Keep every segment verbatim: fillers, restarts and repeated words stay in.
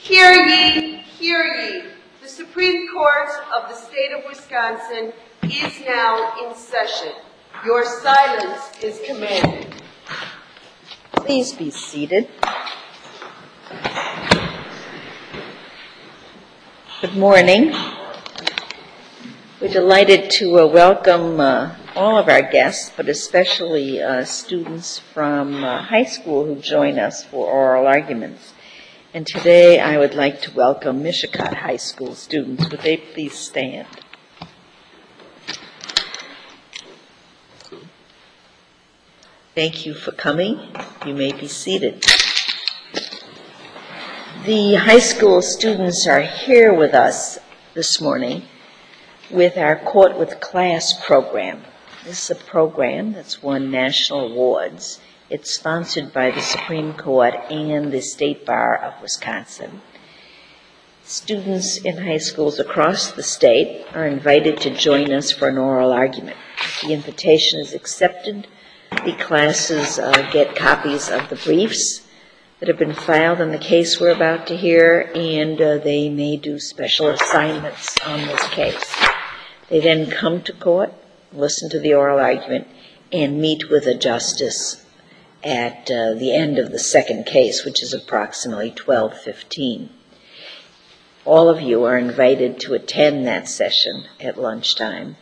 Hear ye, hear ye. The Supreme Court of the State of Wisconsin is now in session. Your silence is commanded. Please be seated. Good morning. We're delighted to uh, welcome uh, all of our guests, but especially uh, students from uh, high school who join us for oral arguments. And today I would like to welcome Mishicot High School students. Would they please stand? Thank you for coming. You may be seated. The high school students are here with us this morning with our Court with Class program. This is a program that's won national awards. It's sponsored by the Supreme Court and the State Bar of Wisconsin. Students in high schools across the state are invited to join us for an oral argument. The invitation is accepted. The classes uh, get copies of the briefs that have been filed in the case we're about to hear, and uh, they may do special assignments on this case. They then come to court, listen to the oral argument, and meet with a justice at uh, the end of the second case, which is approximately twelve fifteen. All of you are invited to attend that session at lunchtime,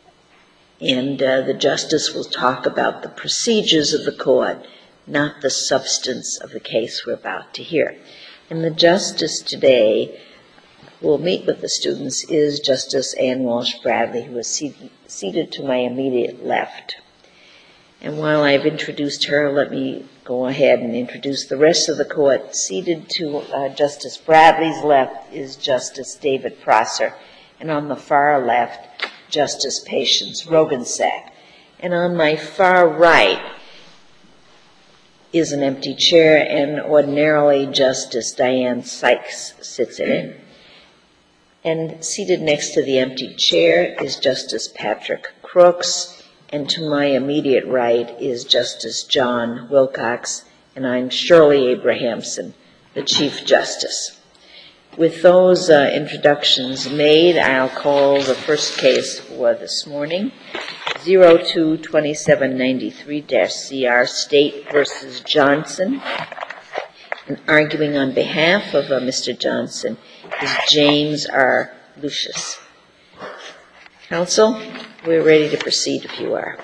and uh, the justice will talk about the procedures of the court, not the substance of the case we're about to hear. And the justice today who will meet with the students is Justice Ann Walsh Bradley, who is seated, seated to my immediate left. And while I've introduced her, let me go ahead and introduce the rest of the court. Seated to uh, Justice Bradley's left is Justice David Prosser, and on the far left, Justice Patience Rogensack. And on my far right is an empty chair, and ordinarily Justice Diane Sykes sits in it. And seated next to the empty chair is Justice Patrick Crooks, and to my immediate right is Justice John Wilcox, and I'm Shirley Abrahamson, the Chief Justice. With those uh, introductions made, I'll call the first case for this morning, zero two two seven nine three C R State versus Johnson. And arguing on behalf of uh, Mister Johnson is James R. Lucius. Counsel, we're ready to proceed if you are.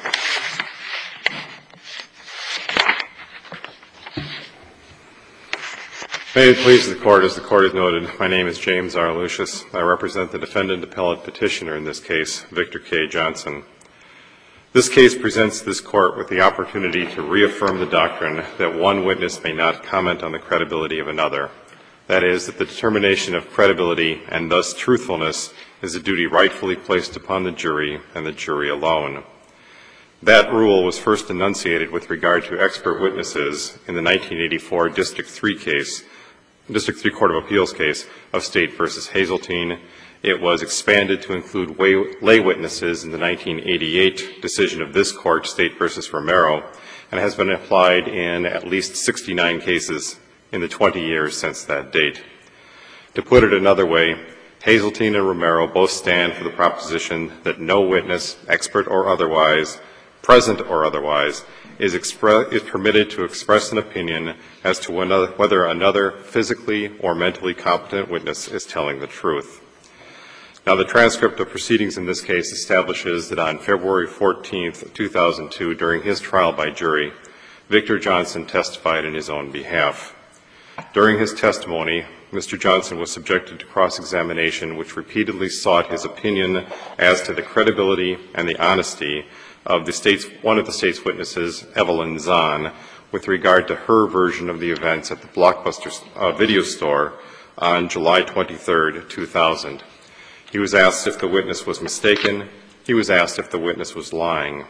May it please the Court, as the Court has noted, my name is James R. Lucius. I represent the defendant appellate petitioner in this case, Victor K. Johnson. This case presents this Court with the opportunity to reaffirm the doctrine that one witness may not comment on the credibility of another. That is, that the determination of credibility and thus truthfulness is a duty rightfully placed upon the jury and the jury alone. That rule was first enunciated with regard to expert witnesses in the nineteen eighty-four District three case, District three Court of Appeals case of State versus Hazeltine. It was expanded to include lay witnesses in the nineteen eighty-eight decision of this Court, State versus Romero, and has been applied in at least sixty-nine cases in the twenty years since that date. To put it another way, Hazeltine and Romero both stand for the proposition that no witness, expert or otherwise, present or otherwise, is, expre- is permitted to express an opinion as to another, whether another physically or mentally competent witness is telling the truth. Now, the transcript of proceedings in this case establishes that on February fourteenth, two thousand two, during his trial by jury, Victor Johnson testified in his own behalf. During his testimony, Mister Johnson was subjected to cross-examination which repeatedly sought his opinion as to the credibility and the honesty of the state's, one of the state's witnesses, Evelyn Zahn, with regard to her version of the events at the Blockbuster uh, video store on July twenty-third, two thousand. He was asked if the witness was mistaken. He was asked if the witness was lying.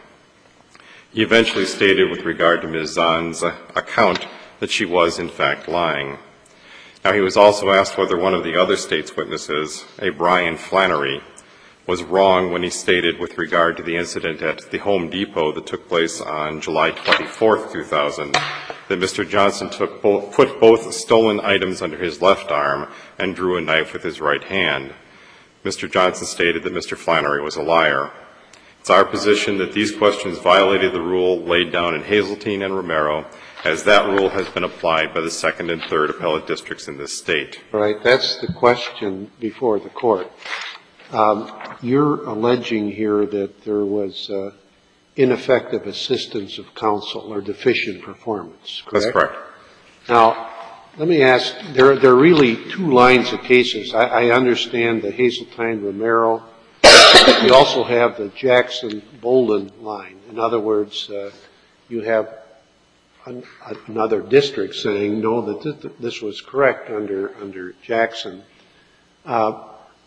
He eventually stated with regard to Miz Zahn's uh, account that she was, in fact, lying. Now, he was also asked whether one of the other state's witnesses, a Brian Flannery, was wrong when he stated with regard to the incident at the Home Depot that took place on July twenty-fourth, two thousand, that Mister Johnson took both, put both stolen items under his left arm and drew a knife with his right hand. Mister Johnson stated that Mister Flannery was a liar. It's our position that these questions violated the rule laid down in Hazeltine and Romero, as that rule has been applied by the second and third appellate districts in this state. Right. That's the question before the court. Um, you're alleging here that there was uh, ineffective assistance of counsel or deficient performance, correct? That's correct. Now, let me ask, there, there are really two lines of cases. I, I understand the Hazeltine-Romero. You also have the Jackson-Bolden line. In other words, uh, you have an, another district saying, no, that this, this was correct under, under Jackson. Uh,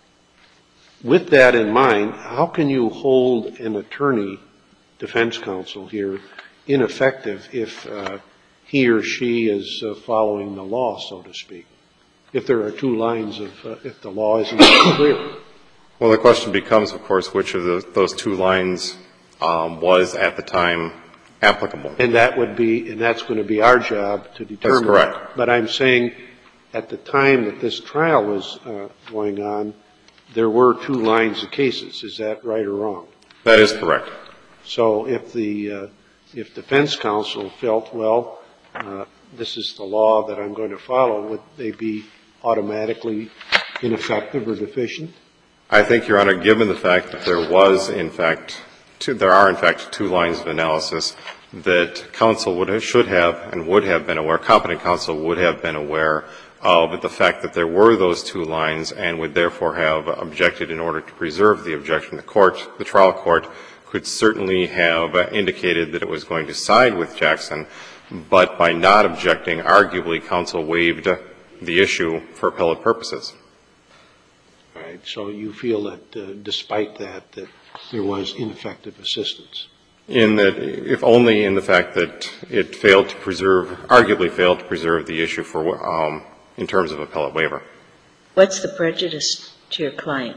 with that in mind, how can you hold an attorney, defense counsel here, ineffective if uh, he or she is uh, following the law, so to speak, if there are two lines of, uh, if the law isn't clear? Well, the question becomes, of course, which of the, those two lines um, was at the time applicable. And that would be, and that's going to be our job to determine. That's correct. But I'm saying at the time that this trial was uh, going on, there were two lines of cases. Is that right or wrong? That is correct. So if the uh, if defense counsel felt, well, uh, this is the law that I'm going to follow, would they be automatically ineffective or deficient? I think, Your Honor, given the fact that there was, in fact, two, there are, in fact, two lines of analysis, that counsel would have, should have and would have been aware, competent counsel would have been aware of the fact that there were those two lines and would therefore have objected in order to preserve the objection. The court, the trial court, could certainly have indicated that it was going to side with Jackson, but by not objecting, arguably counsel waived the issue for appellate purposes. All right. So you feel that uh, despite that, that there was ineffective assistance? In that, if only in the fact that it failed to preserve, arguably failed to preserve the issue for, um, in terms of appellate waiver. What's the prejudice to your client?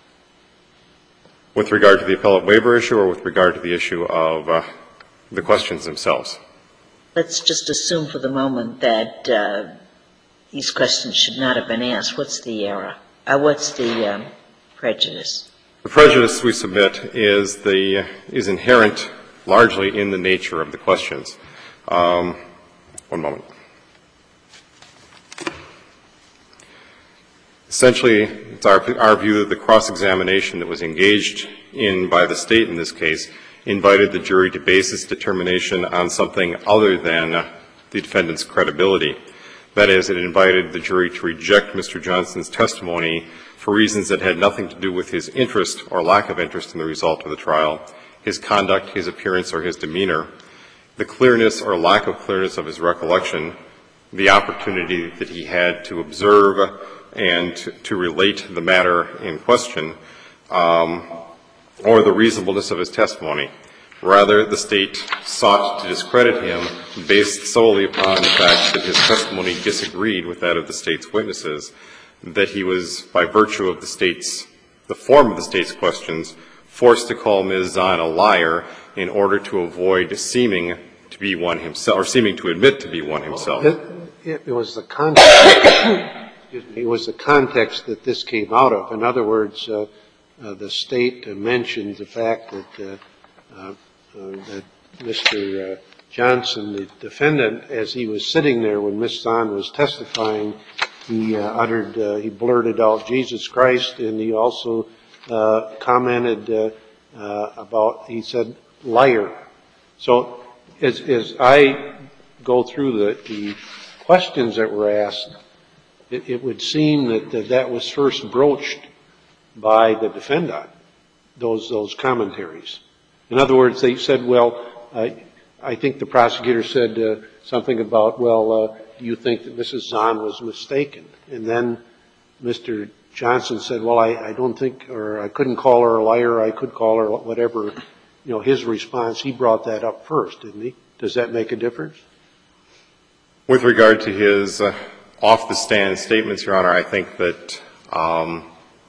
With regard to the appellate waiver issue or with regard to the issue of uh, the questions themselves? Let's just assume for the moment that uh, these questions should not have been asked. What's the error? Uh, what's the um, prejudice? The prejudice we submit is the is inherent largely in the nature of the questions. Um, one moment. Essentially, it's our, our view that the cross-examination that was engaged in by the State in this case invited the jury to base its determination on something other than the defendant's credibility. That is, it invited the jury to reject Mister Johnson's testimony for reasons that had nothing to do with his interest or lack of interest in the result of the trial, his conduct, his appearance, or his demeanor, the clearness or lack of clearness of his recollection, the opportunity that he had to observe and to, to relate the matter in question, um, or the reasonableness of his testimony. Rather, the State sought to discredit him based solely upon the fact that his testimony disagreed with that of the State's witnesses, that he was, by virtue of the State's, the form of the State's questions, forced to call Miz Zahn a liar in order to avoid seeming to be one himself, or seeming to admit to be one himself. It, it, it was the context. It was the context that this came out of. In other words, uh, uh, the State uh, mentioned the fact that uh, uh, uh, that Mister Uh, Johnson, the defendant, as he was sitting there when Miz Zahn was testifying, he uh, uttered, uh, he blurted out Jesus Christ, and he also uh, commented uh, uh, about, he said, liar. So as, as I go through the, the questions that were asked, it, it would seem that, that that was first broached by the defendant, those, those commentaries. In other words, they said, well, uh, I think the prosecutor said uh, something about, well, uh, do you think that Missus Zahn was mistaken? And then Mister Johnson said, well, I, I don't think, or I couldn't call her a liar, I could call her whatever. You know, his response, he brought that up first, didn't he? Does that make a difference? With regard to his uh, off-the-stand statements, Your Honor, I think that um,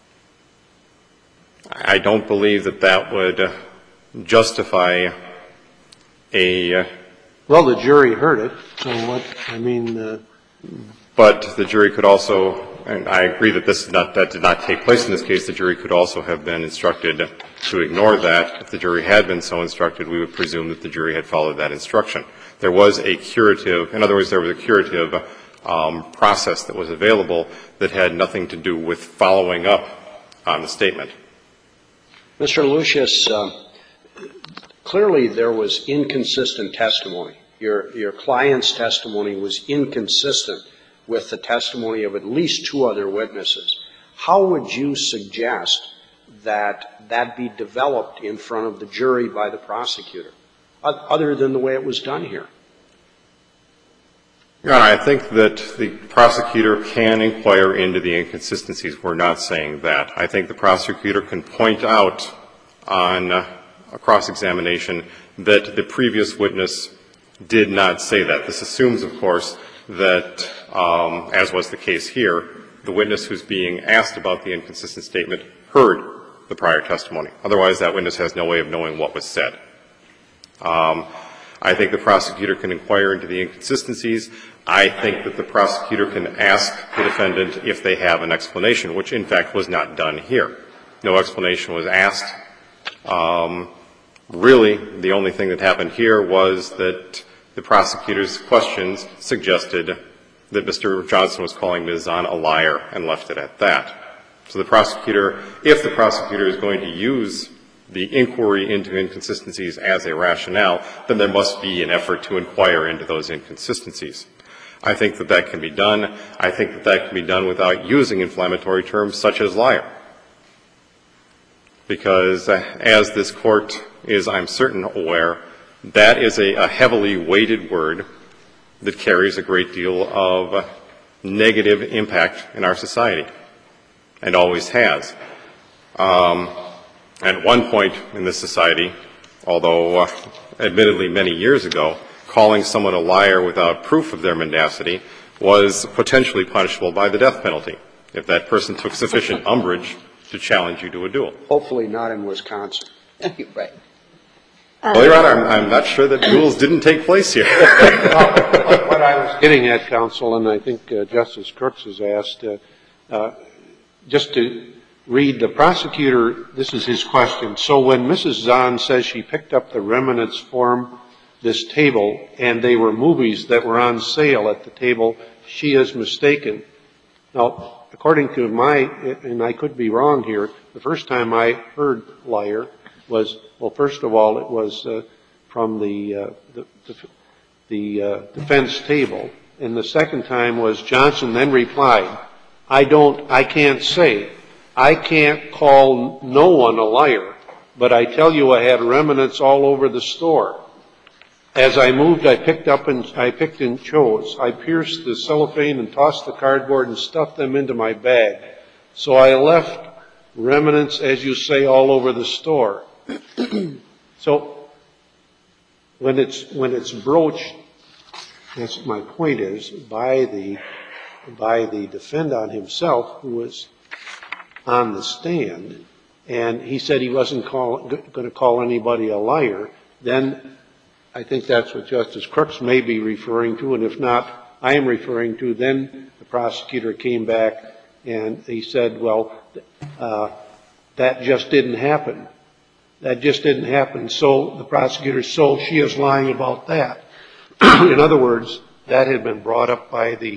I don't believe that that would justify a Well, the jury heard it, so what, I mean, uh, But the jury could also, and I agree that this is not, that did not take place in this case, the jury could also have been instructed to ignore that. If the jury had been so instructed, we would presume that the jury had followed that instruction. There was a curative, in other words, there was a curative um, process that was available that had nothing to do with following up on the statement. Mister Lucius, uh, clearly there was inconsistent testimony. Your, your client's testimony was inconsistent with the testimony of at least two other witnesses. How would you suggest that that be developed in front of the jury by the prosecutor, other than the way it was done here? Your Honor, I think that the prosecutor can inquire into the inconsistencies. We're not saying that. I think the prosecutor can point out on a cross-examination that the previous witness did not say that. This assumes, of course, that, um, as was the case here, the witness who's being asked about the inconsistent statement heard the prior testimony. Otherwise, that witness has no way of knowing what was said. Um, I think the prosecutor can inquire into the inconsistencies. I think that the prosecutor can ask the defendant if they have an explanation, which, in fact, was not done here. No explanation was asked. Um, really, the only thing that happened here was that the prosecutor's questions suggested that Mister Johnson was calling Miz Zahn a liar and left it at that. So the prosecutor, if the prosecutor is going to use the inquiry into inconsistencies as a rationale, then there must be an effort to inquire into those inconsistencies. I think that that can be done. I think that that can be done without using inflammatory terms such as liar. Because uh, as this Court is, I'm certain, aware, that is a, a heavily weighted word that carries a great deal of uh, negative impact in our society, and always has. Um, at one point in this society, although uh, admittedly many years ago, calling someone a liar without proof of their mendacity was potentially punishable by the death penalty if that person took sufficient umbrage to challenge you to a duel. Hopefully not in Wisconsin. Right. Well, Your Honor, I'm, I'm not sure that duels didn't take place here. well, what I was getting at, counsel, and I think uh, Justice Crooks has asked, uh, uh, just to read the prosecutor, this is his question. So when Missus Zahn says she picked up the remnants from this table and they were movies that were on sale at the table, she is mistaken. Now, according to my, and I could be wrong here, the first time I heard liar was, well, first of all, it was uh, from the, uh, the, the, the uh, defense table. And the second time was Johnson then replied, I don't, I can't say. I can't call no one a liar, but I tell you I had remnants all over the store. As I moved, I picked up and I picked and chose. I pierced the cellophane and tossed the cardboard and stuffed them into my bag. So I left remnants, as you say, all over the store. So when it's when it's broached, that's my point is by the by the defendant himself, who was on the stand, and he said he wasn't call, going to call anybody a liar, then I think that's what Justice Crooks may be referring to, and if not, I am referring to, then the prosecutor came back and he said, well, uh, that just didn't happen. That just didn't happen. So the prosecutor, so she is lying about that. In other words, that had been brought up by the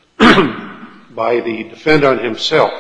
by the defendant himself.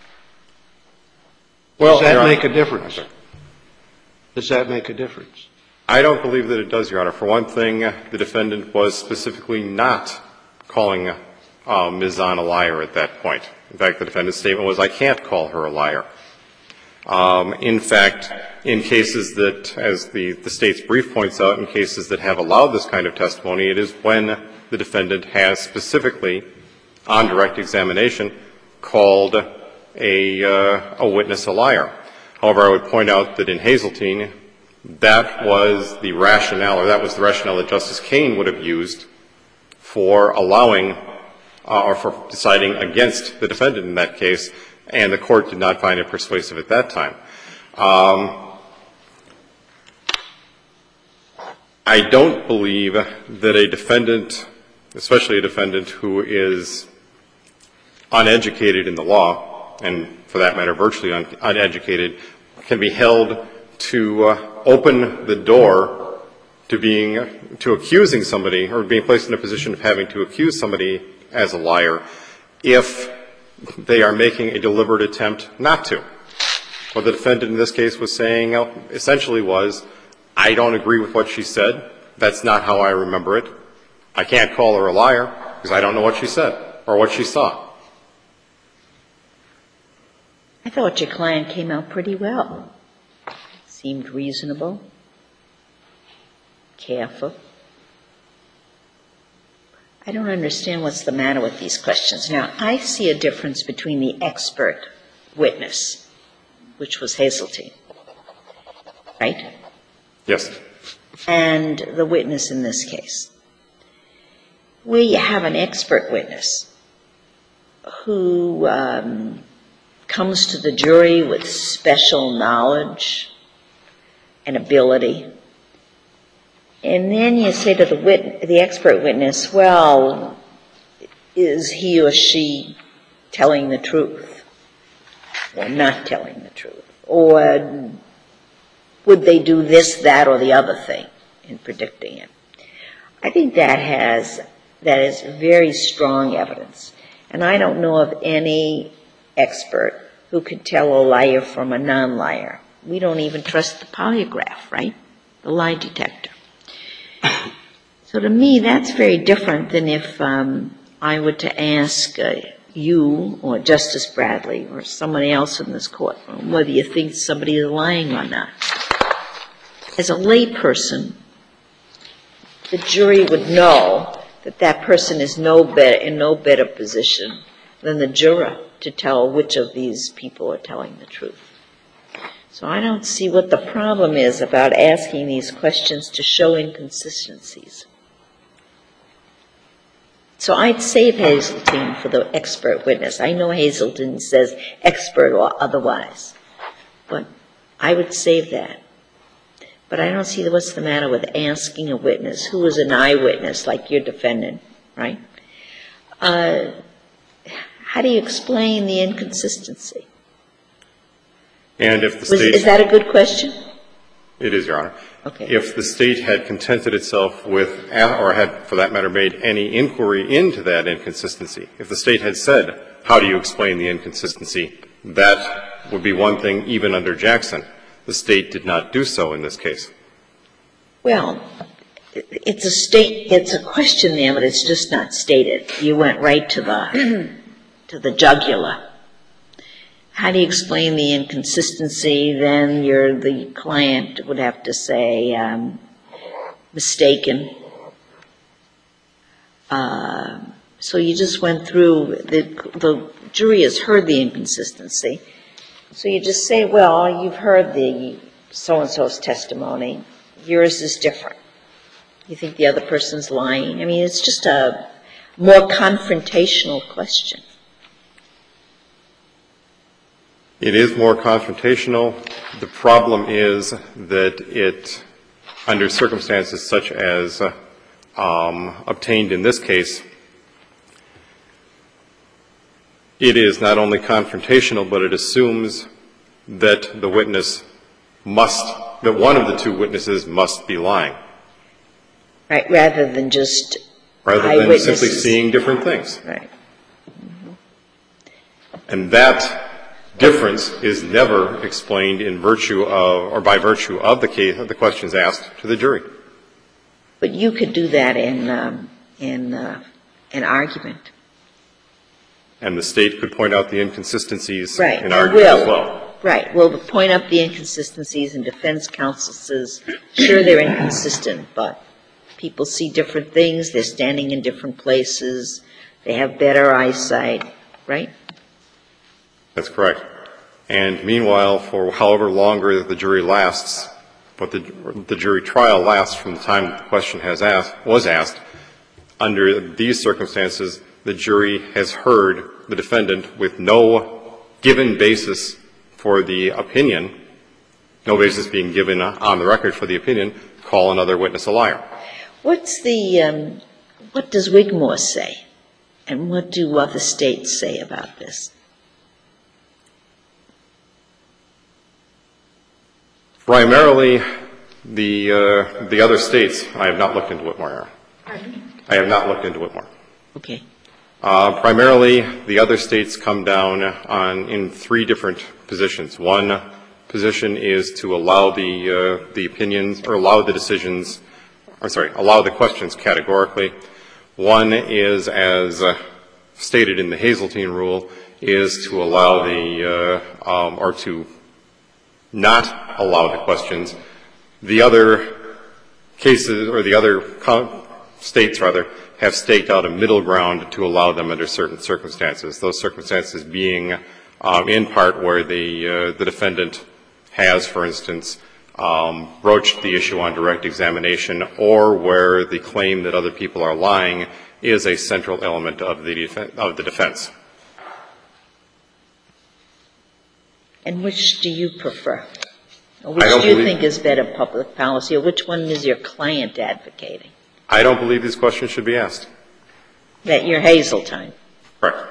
Well, Does that Your make Honor, a difference? Does that make a difference? I don't believe that it does, Your Honor. For one thing, the defendant was specifically not calling uh, Miz Zahn a liar at that point. In fact, the defendant's statement was, I can't call her a liar. Um, in fact, in cases that, as the, the State's brief points out, in cases that have allowed this kind of testimony, it is when the defendant has specifically, on direct examination, called a, uh, a witness a liar. However, I would point out that in Hazeltine, that was the rationale, or that was the rationale that Justice Kane would have used for allowing uh, or for deciding against the defendant in that case, and the Court did not find it persuasive at that time. Um, I don't believe that a defendant, especially a defendant who is uneducated in the law, and for that matter virtually un- uneducated, can be held to uh, open the door to being, to accusing somebody or being placed in a position of having to accuse somebody as a liar if they are making a deliberate attempt not to. What the defendant in this case was saying essentially was, I don't agree with what she said. That's not how I remember it. I can't call her a liar because I don't know what she said or what she saw. I thought your client came out pretty well. Seemed reasonable, careful. I don't understand what's the matter with these questions. Now, I see a difference between the expert witness, which was Hazeltine, right? Yes. And the witness in this case. Where you have an expert witness who um, comes to the jury with special knowledge and ability, and then you say to the wit- the expert witness, well, is he or she telling the truth or not telling the truth? Or would they do this, that, or the other thing in predicting it? I think that has, that is very strong evidence. And I don't know of any expert who could tell a liar from a non-liar. We don't even trust the polygraph, right? The lie detector. So to me, that's very different than if um, I were to ask uh, you or Justice Bradley or somebody else in this courtroom whether you think somebody is lying or not. As a layperson, the jury would know that that person is no better, in no better position than the juror to tell which of these people are telling the truth. So I don't see what the problem is about asking these questions to show inconsistencies. So I'd save Hazeltine for the expert witness. I know Hazeltine says expert or otherwise, but I would save that. But I don't see what's the matter with asking a witness who is an eyewitness, like your defendant, right? Uh, how do you explain the inconsistency? And if the Was, state... Is that a good question? It is, Your Honor. Okay. If the state had contented itself with, or had, for that matter, made any inquiry into that inconsistency, if the state had said, how do you explain the inconsistency, that would be one thing even under Jackson. The state did not do so in this case. Well, it's a state, it's a question there, but it's just not stated. You went right to the, to the jugular. How do you explain the inconsistency? Then you're, the client would have to say, um, mistaken. Uh, so you just went through, the, the jury has heard the inconsistency. So you just say, well, you've heard the so-and-so's testimony. Yours is different. You think the other person's lying? I mean, it's just a more confrontational question. It is more confrontational. The problem is that it, under circumstances such as uh, um, obtained in this case, it is not only confrontational, but it assumes that the witness must, that one of the two witnesses must be lying. Right, rather than just Rather than eyewitnesses. simply seeing different things. Right. Mm-hmm. And that difference is never explained in virtue of, or by virtue of the case, of the questions asked to the jury. But you could do that in, um, in uh, an argument. And the state could point out the inconsistencies Right, in and argument will. as well. Right. Well, point out the inconsistencies, and defense counsel says, sure, they're inconsistent, but people see different things. They're standing in different places. They have better eyesight, right? That's correct. And meanwhile, for however longer the jury lasts, but the, the jury trial lasts from the time the question has asked, was asked, under these circumstances, the jury has heard the defendant with no given basis for the opinion, no basis being given on the record for the opinion, call another witness a liar. What's the, um, what does Wigmore say? And what do other states say about this? Primarily, the, uh, the other states, I have not looked into Whitmore. I have not looked into Whitmore. Okay. Uh, primarily, the other states come down on, in three different positions. One position is to allow the, uh, the opinions, or allow the decisions, I'm sorry, allow the questions categorically. One is, as uh, stated in the Hazeltine rule, is to allow the, uh, um, or to not allow the questions. The other cases, or the other co- states, rather, have staked out a middle ground to allow them under certain circumstances. Those circumstances being, um, in part, where the uh, the defendant has, for instance, um, broached the issue on direct examination, or where the claim that other people are lying is a central element of the def- of the defense. And which do you prefer? Or which I don't do you believe- think is better public policy, or which one is your client advocating? I don't believe these questions should be asked. That your Hazeltine? Correct.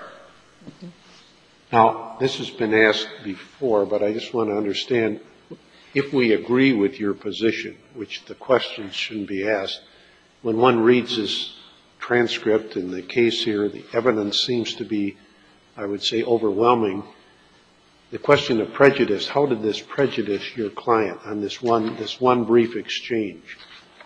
Now, this has been asked before, but I just want to understand, if we agree with your position, which the questions shouldn't be asked, when one reads this transcript in the case here, the evidence seems to be, I would say, overwhelming. The question of prejudice, how did this prejudice your client on this one, this one brief exchange?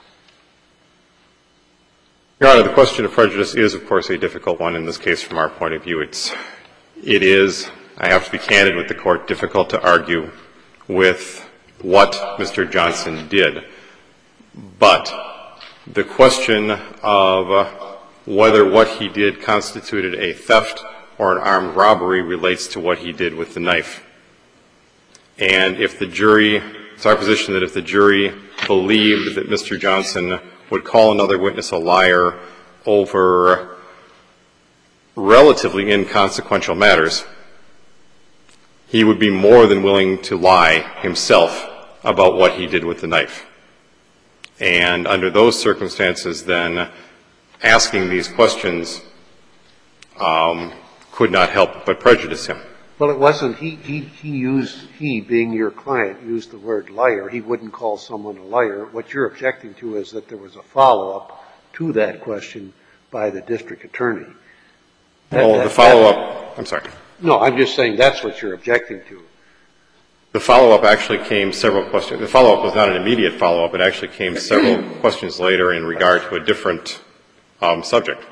Your Honor, the question of prejudice is, of course, a difficult one in this case from our point of view. It's, it is, I have to be candid with the Court, difficult to argue with what Mister Johnson did. But the question of uh, whether what he did constituted a theft or an armed robbery relates to what he did with the knife. And if the jury, it's our position that if the jury believed that Mister Johnson would call another witness a liar over relatively inconsequential matters, he would be more than willing to lie himself about what he did with the knife. And under those circumstances, then, asking these questions um, could not help but prejudice him. Well, it wasn't, he, he, he used, he being your client, used the word liar. He wouldn't call someone a liar. What you're objecting to is that there was a follow-up to that question by the district attorney. That, Well, that, the follow-up, I'm sorry. No, I'm just saying that's what you're objecting to. The follow-up actually came several questions. The follow-up was not an immediate follow-up. It actually came several questions later in regard to a different um, subject.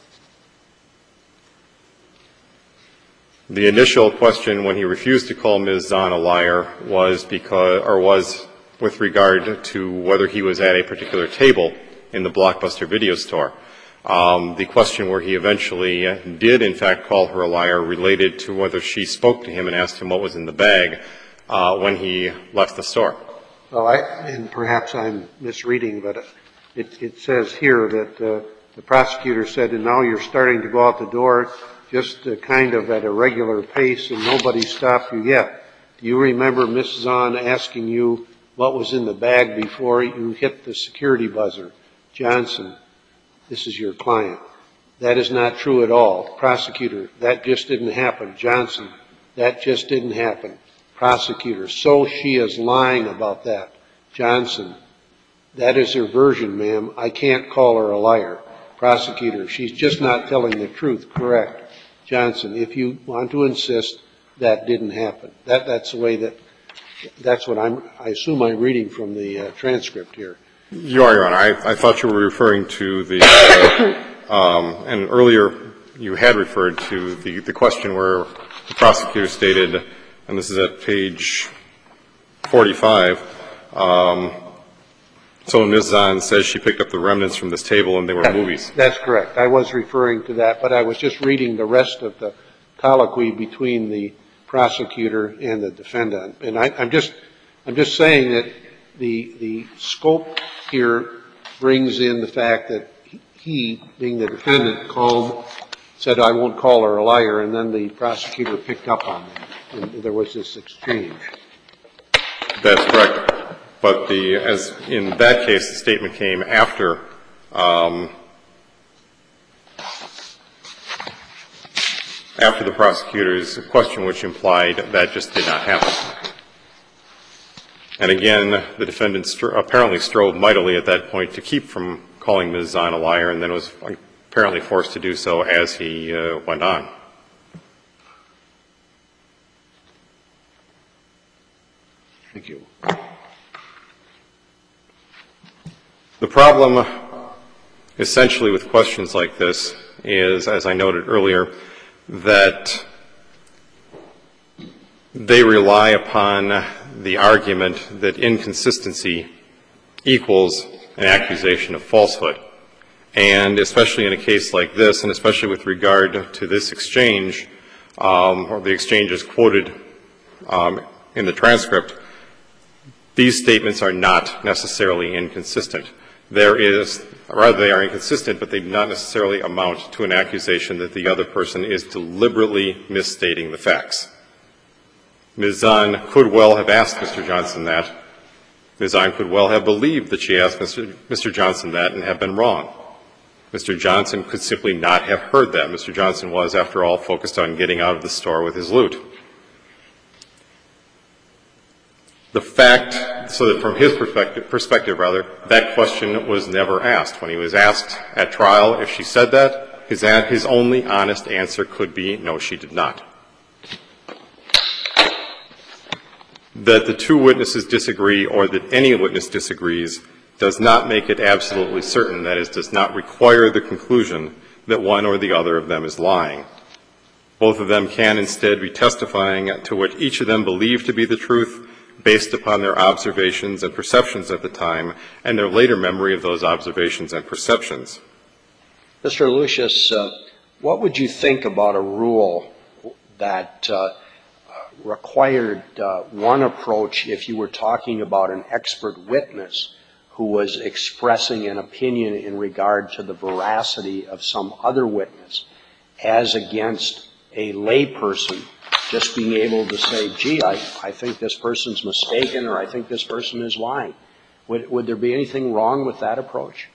The initial question when he refused to call Miz Zahn a liar was because, or was with regard to whether he was at a particular table in the Blockbuster video store. Um, the question where he eventually did, in fact, call her a liar related to whether she spoke to him and asked him what was in the bag uh, when he left the store. Well, I, and perhaps I'm misreading, but it, it says here that uh, the prosecutor said, and now you're starting to go out the door just uh, kind of at a regular pace and nobody stopped you yet. Do you remember Miss Zahn asking you what was in the bag before you hit the security buzzer? Johnson, this is your client. That is not true at all. Prosecutor, that just didn't happen. Johnson, that just didn't happen. Prosecutor, so she is lying about that. Johnson, that is her version, ma'am. I can't call her a liar. Prosecutor, she's just not telling the truth. Correct. Johnson, if you want to insist, that didn't happen. That, that's the way that, that's what I'm, I assume I'm reading from the uh, transcript here. You are, Your Honor. I, I thought you were referring to the, uh, um, and earlier you had referred to the, the question where the prosecutor stated, and this is at page forty-five, um, so Miz Zahn says she picked up the remnants from this table and they were That, movies. That's correct. I was referring to that, but I was just reading the rest of the colloquy between the prosecutor and the defendant. And I, I'm just, I'm just saying that the, the scope here brings in the fact that he, being the defendant, called, said, I won't call her a liar, and then the prosecutor picked up on that, and there was this exchange. That's correct. But the, as in that case, the statement came after um, after the prosecutor's question, which implied that just did not happen. And again, the defendant stro- apparently strove mightily at that point to keep from calling Miz Zahn a liar, and then was apparently forced to do so as he uh, went on. Thank you. The problem essentially with questions like this is, as I noted earlier, that they rely upon the argument that inconsistency equals an accusation of falsehood. And especially in a case like this, and especially with regard to this exchange, um, or the exchanges quoted um, in the transcript, these statements are not necessarily inconsistent. There is, rather they are inconsistent, but they do not necessarily amount to an accusation that the other person is deliberately misstating the facts. Miz Zahn could well have asked Mister Johnson that. Miz Zahn could well have believed that she asked Mister Mister Johnson that and have been wrong. Mister Johnson could simply not have heard that. Mister Johnson was, after all, focused on getting out of the store with his loot. The fact, so that from his perspective, perspective rather, that question was never asked. When he was asked at trial if she said that, his, his only honest answer could be, no, she did not. That the two witnesses disagree, or that any witness disagrees, does not make it absolutely certain, that is, does not require the conclusion that one or the other of them is lying. Both of them can instead be testifying to what each of them believed to be the truth, based upon their observations and perceptions at the time, and their later memory of those observations and perceptions. Mister Lucius, uh, what would you think about a rule that uh, required uh, one approach if you were talking about an expert witness who was expressing an opinion in regard to the veracity of some other witness, as against a layperson just being able to say, gee, I, I think this person's mistaken, or I think this person is lying? Would, would there be anything wrong with that approach?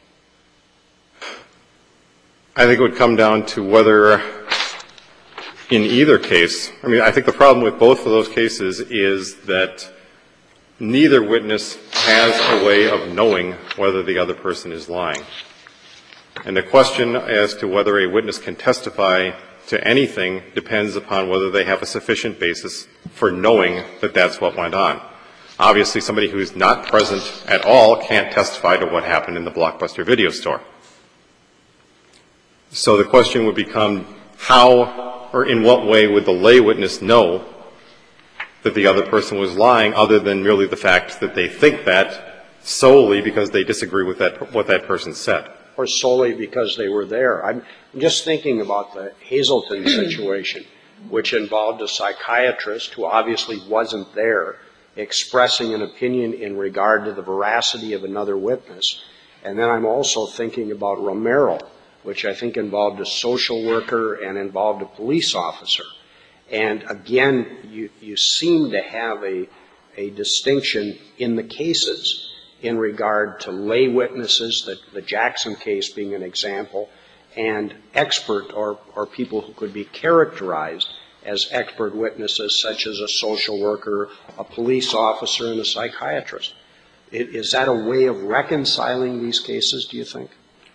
I think it would come down to whether, in either case, I mean, I think the problem with both of those cases is that neither witness has a way of knowing whether the other person is lying. And the question as to whether a witness can testify to anything depends upon whether they have a sufficient basis for knowing that that's what went on. Obviously, somebody who's not present at all can't testify to what happened in the Blockbuster video store. So the question would become, how or in what way would the lay witness know that the other person was lying, other than merely the fact that they think that solely because they disagree with that, what that person said? Or solely because they were there. I'm just thinking about the Hazelton situation, which involved a psychiatrist who obviously wasn't there, expressing an opinion in regard to the veracity of another witness. And then I'm also thinking about Romero, which I think involved a social worker and involved a police officer. And again, you, you seem to have a, a distinction in the cases in regard to lay witnesses, the, the Jackson case being an example, and expert or, or people who could be characterized as expert witnesses, such as a social worker, a police officer, and a psychiatrist. It, is that a way of reconciling these cases, do you think?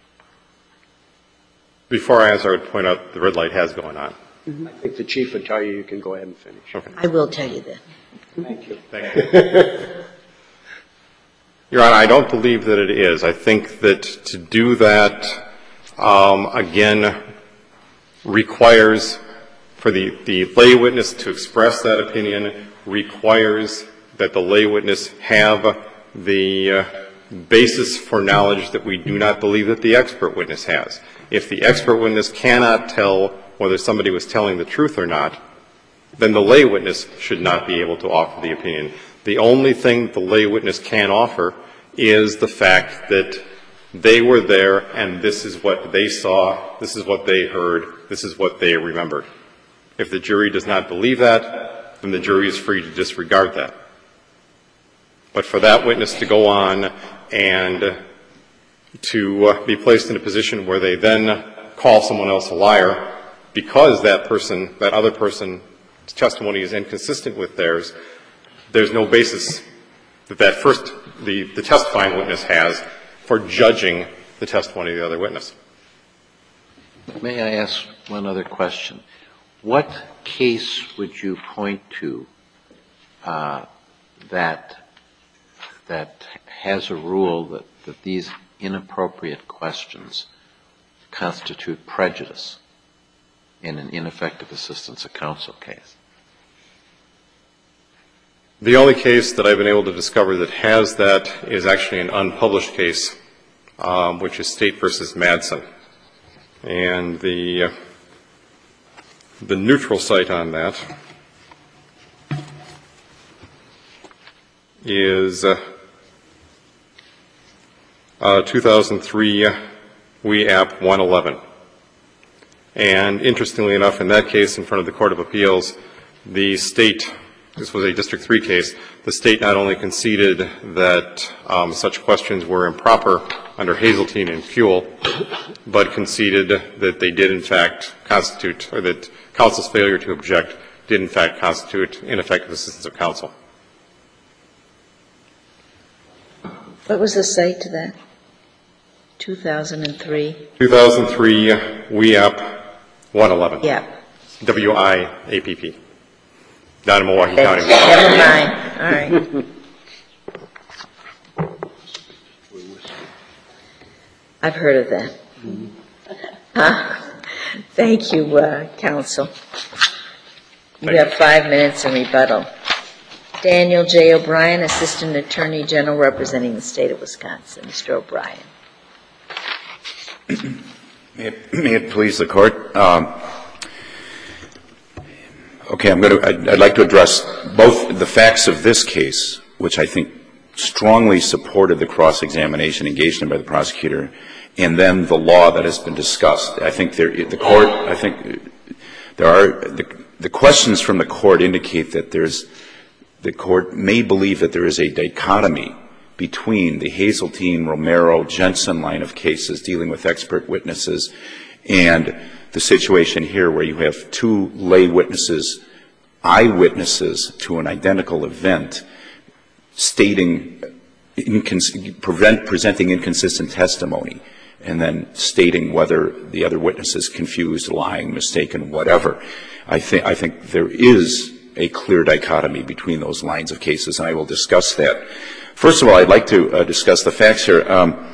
Before I answer, I would point out the red light has gone on. Mm-hmm. I think the Chief would tell you you can go ahead and finish. Okay. I will tell you that. Thank you. Thank you. Your Honor, I don't believe that it is. I think that to do that, um, again, requires for the, the lay witness to express that opinion, requires that the lay witness have the uh, basis for knowledge that we do not believe that the expert witness has. If the expert witness cannot tell whether somebody was telling the truth or not, then the lay witness should not be able to offer the opinion. The only thing the lay witness can offer is the fact that they were there and this is what they saw, this is what they heard, this is what they remembered. If the jury does not believe that, then the jury is free to disregard that. But for that witness to go on and to uh, be placed in a position where they then call someone else a liar because that person, that other person's testimony is inconsistent with theirs, there's no basis that that first, the, the testifying witness has for judging the testimony of the other witness. May I ask one other question? What case would you point to uh, that that has a rule that, that these inappropriate questions constitute prejudice in an ineffective assistance of counsel case? The only case that I've been able to discover that has that is actually an unpublished case, um, which is State versus Madsen. And the, uh, the neutral site on that is uh, uh, two thousand three uh, W E A P one eleven. And interestingly enough, in that case in front of the Court of Appeals, the State, this was a District three case, the State not only conceded that um, such questions were improper under Hazeltine and Kuehl, but conceded that they did in fact constitute, or that counsel's failure to object did in fact constitute ineffective assistance of counsel. What was the site to that? two thousand three? two thousand three W E A P one eleven. Yeah. W I A P P. Not in Milwaukee County. Never mind. All right. I've heard of that. Mm-hmm. Huh? Thank you, uh, counsel. You have five minutes in rebuttal. Daniel J. O'Brien, Assistant Attorney General representing the state of Wisconsin. Mister O'Brien. May it, may it please the court. Um, okay, I'm going to. I'd, I'd like to address both the facts of this case, which I think strongly supported the cross-examination engaged in by the prosecutor, and then the law that has been discussed. I think there, the court. I think there are the, the questions from the court indicate that there's. The court may believe that there is a dichotomy between the Hazeltine, Romero, Jensen line of cases dealing with expert witnesses and the situation here where you have two lay witnesses, eyewitnesses to an identical event, stating, incons- prevent, presenting inconsistent testimony, and then stating whether the other witness is confused, lying, mistaken, whatever. I think, I think there is a clear dichotomy between those lines of cases, and I will discuss that. First of all, I'd like to uh, discuss the facts here. Um,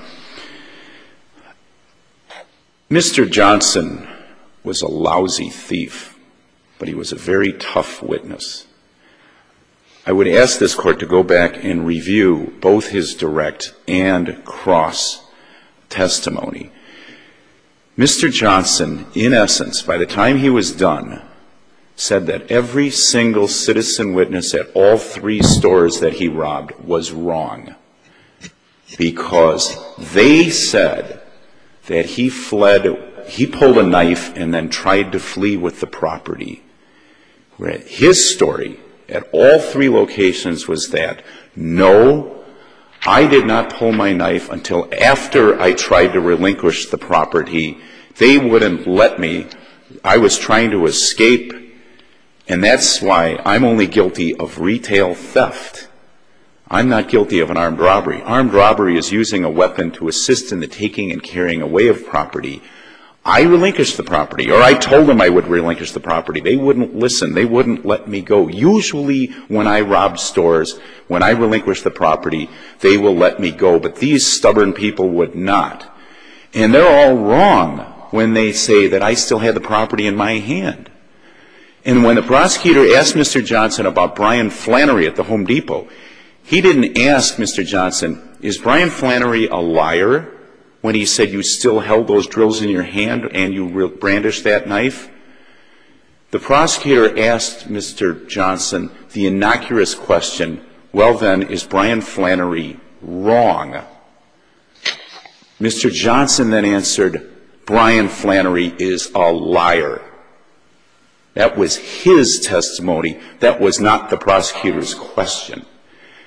Mister Johnson was a lousy thief, but he was a very tough witness. I would ask this court to go back and review both his direct and cross testimony. Mister Johnson, in essence, by the time he was done, said that every single citizen witness at all three stores that he robbed was wrong because they said that he fled, he pulled a knife and then tried to flee with the property. His story at all three locations was that, no, I did not pull my knife until after I tried to relinquish the property. They wouldn't let me. I was trying to escape. And that's why I'm only guilty of retail theft. I'm not guilty of an armed robbery. Armed robbery is using a weapon to assist in the taking and carrying away of property. I relinquished the property, or I told them I would relinquish the property. They wouldn't listen. They wouldn't let me go. Usually when I rob stores, when I relinquish the property, they will let me go. But these stubborn people would not. And they're all wrong when they say that I still had the property in my hand. And when the prosecutor asked Mister Johnson about Brian Flannery at the Home Depot, he didn't ask Mister Johnson, is Brian Flannery a liar when he said you still held those drills in your hand and you brandished that knife? The prosecutor asked Mister Johnson the innocuous question, well then, is Brian Flannery wrong? Mister Johnson then answered, Brian Flannery is a liar. That was his testimony. That was not the prosecutor's question.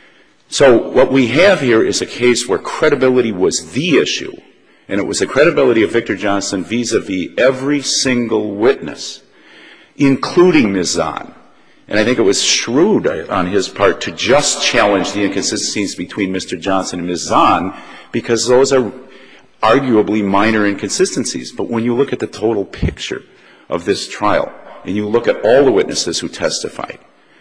So what we have here is a case where credibility was the issue, and it was the credibility of Victor Johnson vis-a-vis every single witness, including Miz Zahn. And I think it was shrewd on his part to just challenge the inconsistencies between Mister Johnson and Miz Zahn, because those are arguably minor inconsistencies. But when you look at the total picture of this trial, and you look at all the witnesses who testified,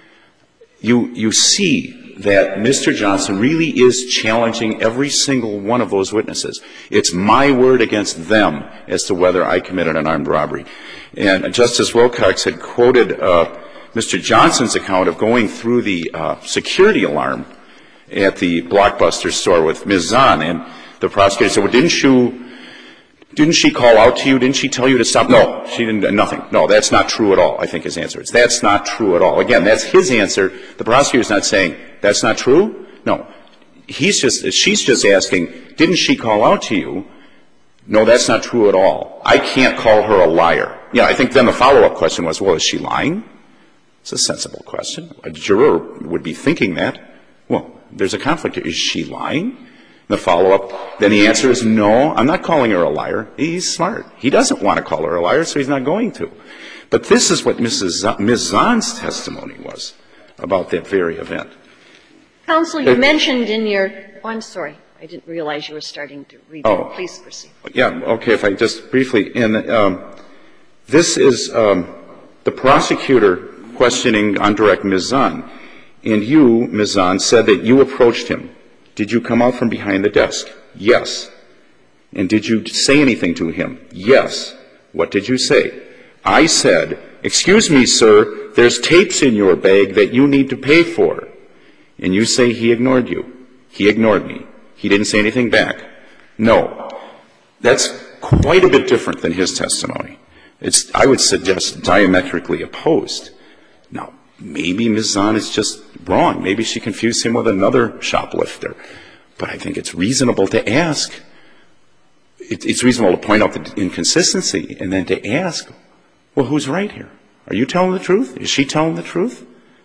you, you see that Mister Johnson really is challenging every single one of those witnesses. It's my word against them as to whether I committed an armed robbery. And Justice Wilcox had quoted uh, Mister Johnson's account of going through the uh, security alarm at the Blockbuster store with Miz Zahn, and the prosecutor said, well, didn't you, didn't she call out to you? Didn't she tell you to stop? No, she didn't, nothing. No, that's not true at all, I think his answer is. That's not true at all. Again, that's his answer. The prosecutor's not saying, that's not true? No. He's just, she's just asking, didn't she call out to you? No, that's not true at all. I can't call her a liar. Yeah, I think then the follow-up question was, well, is she lying? It's a sensible question. A juror would be thinking that. Well, there's a conflict here. Is she lying? The follow-up, then the answer is no, I'm not calling her a liar. He's smart. He doesn't want to call her a liar, so he's not going to. But this is what Missus Z- Miz Zahn's testimony was about that very event. Counsel, you uh, mentioned in your – oh, I'm sorry. I didn't realize you were starting to read that. Oh. Please proceed. Yeah, okay, if I just briefly – and um, this is um, the prosecutor questioning on direct Miz Zahn. And you, Miz Zahn, said that you approached him. Did you come out from behind the desk? Yes. And did you say anything to him? Yes. What did you say? I said, excuse me, sir, there's tapes in your bag that you need to pay for. And you say he ignored you. He ignored me. He didn't say anything back. No. That's quite a bit different than his testimony. It's, I would suggest, diametrically opposed. Now, maybe Miz Zahn is just wrong. Maybe she confused him with another shoplifter. But I think it's reasonable to ask. It, it's reasonable to point out the inconsistency and then to ask, well, who's right here? Are you telling the truth? Is she telling the truth?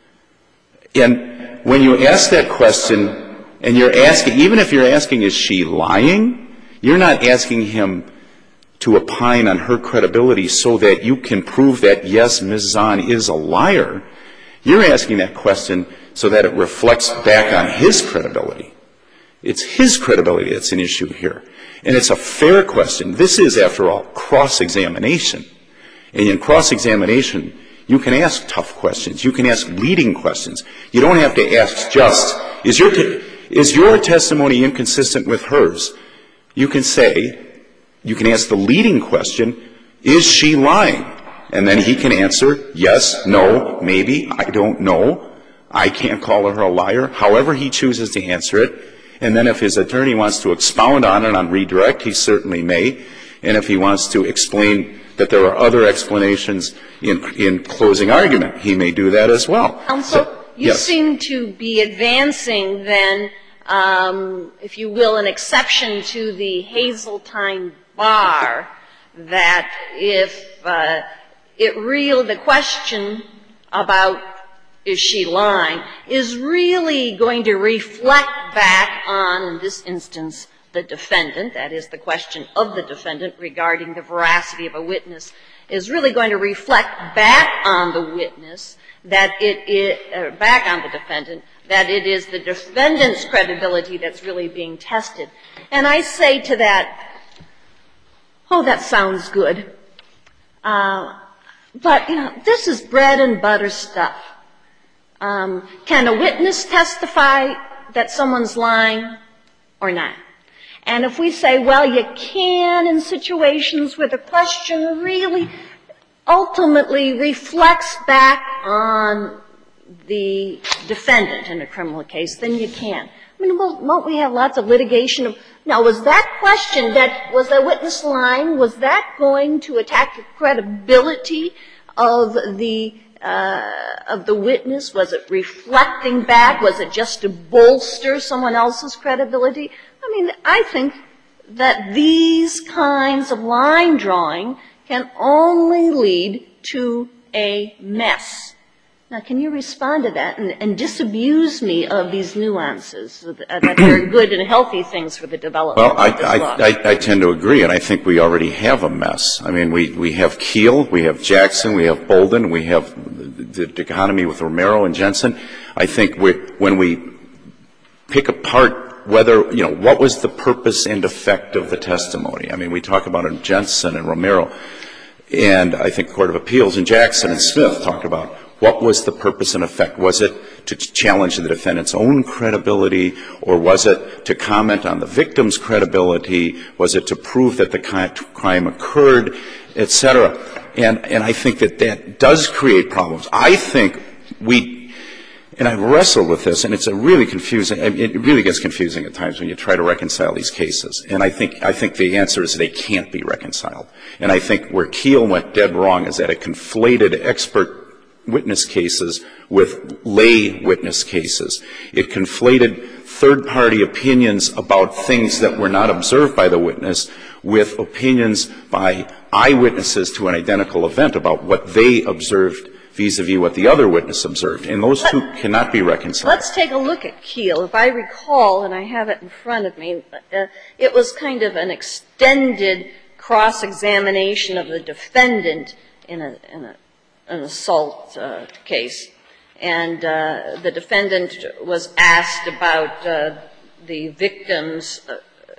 And when you ask that question and you're asking, even if you're asking, is she lying? You're not asking him to opine on her credibility so that you can prove that, yes, Miz Zahn is a liar. You're asking that question so that it reflects back on his credibility. It's his credibility that's an issue here. And it's a fair question. This is, after all, cross-examination. And in cross-examination, you can ask tough questions. You can ask leading questions. You don't have to ask just, is your, te- is your testimony inconsistent with hers? You can say, you can ask the leading question, is she lying? And then he can answer, yes, no, maybe, I don't know. I can't call her a liar. However he chooses to answer it. And then if his attorney wants to expound on it on redirect, he certainly may. And if he wants to explain that there are other explanations in, in closing argument, he may do that as well. Counsel, so, you yes. seem to be advancing then, um, if you will, an exception to the Hazeltine bar that if uh, it real the question about is she lying is really going to reflect back on, in this instance, the defendant, that is the question of the defendant regarding the veracity of a witness, is really going to reflect back on the witness, that it is, uh, back on the defendant, that it is the defendant's credibility that's really being tested. And I say to that, oh, that sounds good. Uh, but, you know, this is bread and butter stuff. Um, can a witness testify that someone's lying or not? And if we say, well, you can in situations where the question really ultimately reflects back on the defendant in a criminal case, then you can. I mean, won't we have lots of litigation of, now, was that question that, was the witness lying, was that going to attack the credibility of the Uh, of the witness? Was it reflecting back? Was it just to bolster someone else's credibility? I mean, I think that these kinds of line drawing can only lead to a mess. Now, can you respond to that and, and disabuse me of these nuances that they're good and healthy things for the development well, I, of this I, law? I, I tend to agree, and I think we already have a mess. I mean, we, we have Keel, we have Jackson, we have Bolden, we have the dichotomy with Romero and Jensen. I think we, when we pick apart whether, you know, what was the purpose and effect of the testimony? I mean, we talk about it in Jensen and Romero, and I think the Court of Appeals in Jackson and Smith talked about what was the purpose and effect. Was it to challenge the defendant's own credibility, or was it to comment on the victim's credibility? Was it to prove that the crime occurred, et cetera? And, and I think that that does create problems. I think we, and I've wrestled with this, and it's a really confusing, it really gets confusing at times when you try to reconcile these cases. And I think, I think the answer is they can't be reconciled. And I think where Keel went dead wrong is that it conflated expert witness cases with lay witness cases. It conflated third-party opinions about things that were not observed by the witness with opinions by eyewitnesses to an identical event about what they observed vis-a-vis what the other witness observed. And those two cannot be reconciled. Let's take a look at Keel. If I recall, and I have it in front of me, uh, it was kind of an extended cross-examination of the defendant in a, in a an assault uh, case, and uh, the defendant was asked about uh, the victim's uh,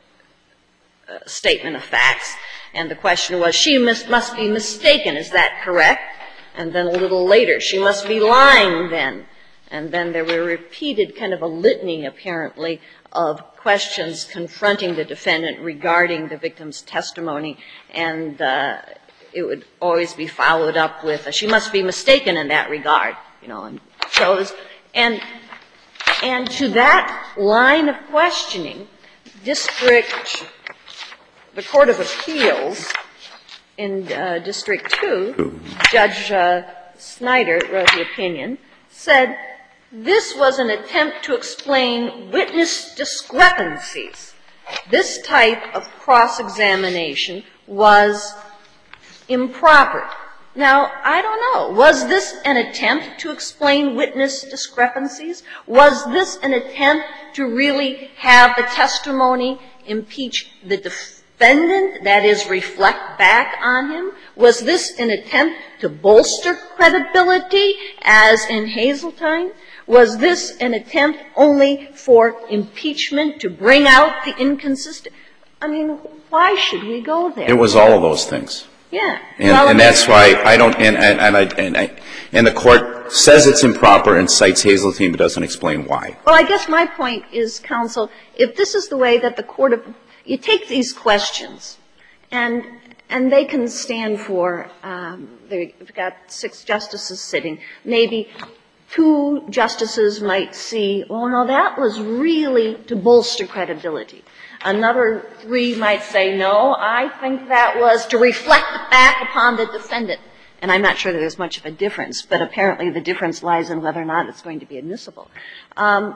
uh, statement of facts, and the question was, she must, must be mistaken, is that correct? And then a little later, she must be lying then. And then there were repeated kind of a litany, apparently, of questions confronting the defendant regarding the victim's testimony, and uh, it would always be followed up with, she must be mistaken in that regard, you know, and shows. And, and to that line of questioning, district, the Court of Appeals in uh, District two, Judge uh, Snyder wrote the opinion, said this was an attempt to explain witness discrepancies. This type of cross-examination was improper. Now, I don't know. Was this an attempt to explain witness discrepancies? Was this an attempt to really have the testimony impeach the defendant, that is, reflect back on him? Was this an attempt to bolster credibility, as in Hazeltine? Was this an attempt only for impeachment, to bring out the inconsistent? I mean, why should we go there? It was all of those things. Yeah. And, well, and that's why I don't, and, and, and, I, and, I, and the Court says it's improper and cites Hazeltine but doesn't explain why. Well, I guess my point is, counsel, if this is the way that the Court of, you take these questions, and, and they can stand for, um, they've got six justices sitting, maybe two justices might see, well, no, that was really to bolster credibility. Another three might say, no, I think that was to reflect back upon the defendant. And I'm not sure that there's much of a difference, but apparently the difference lies in whether or not it's going to be admissible. Um,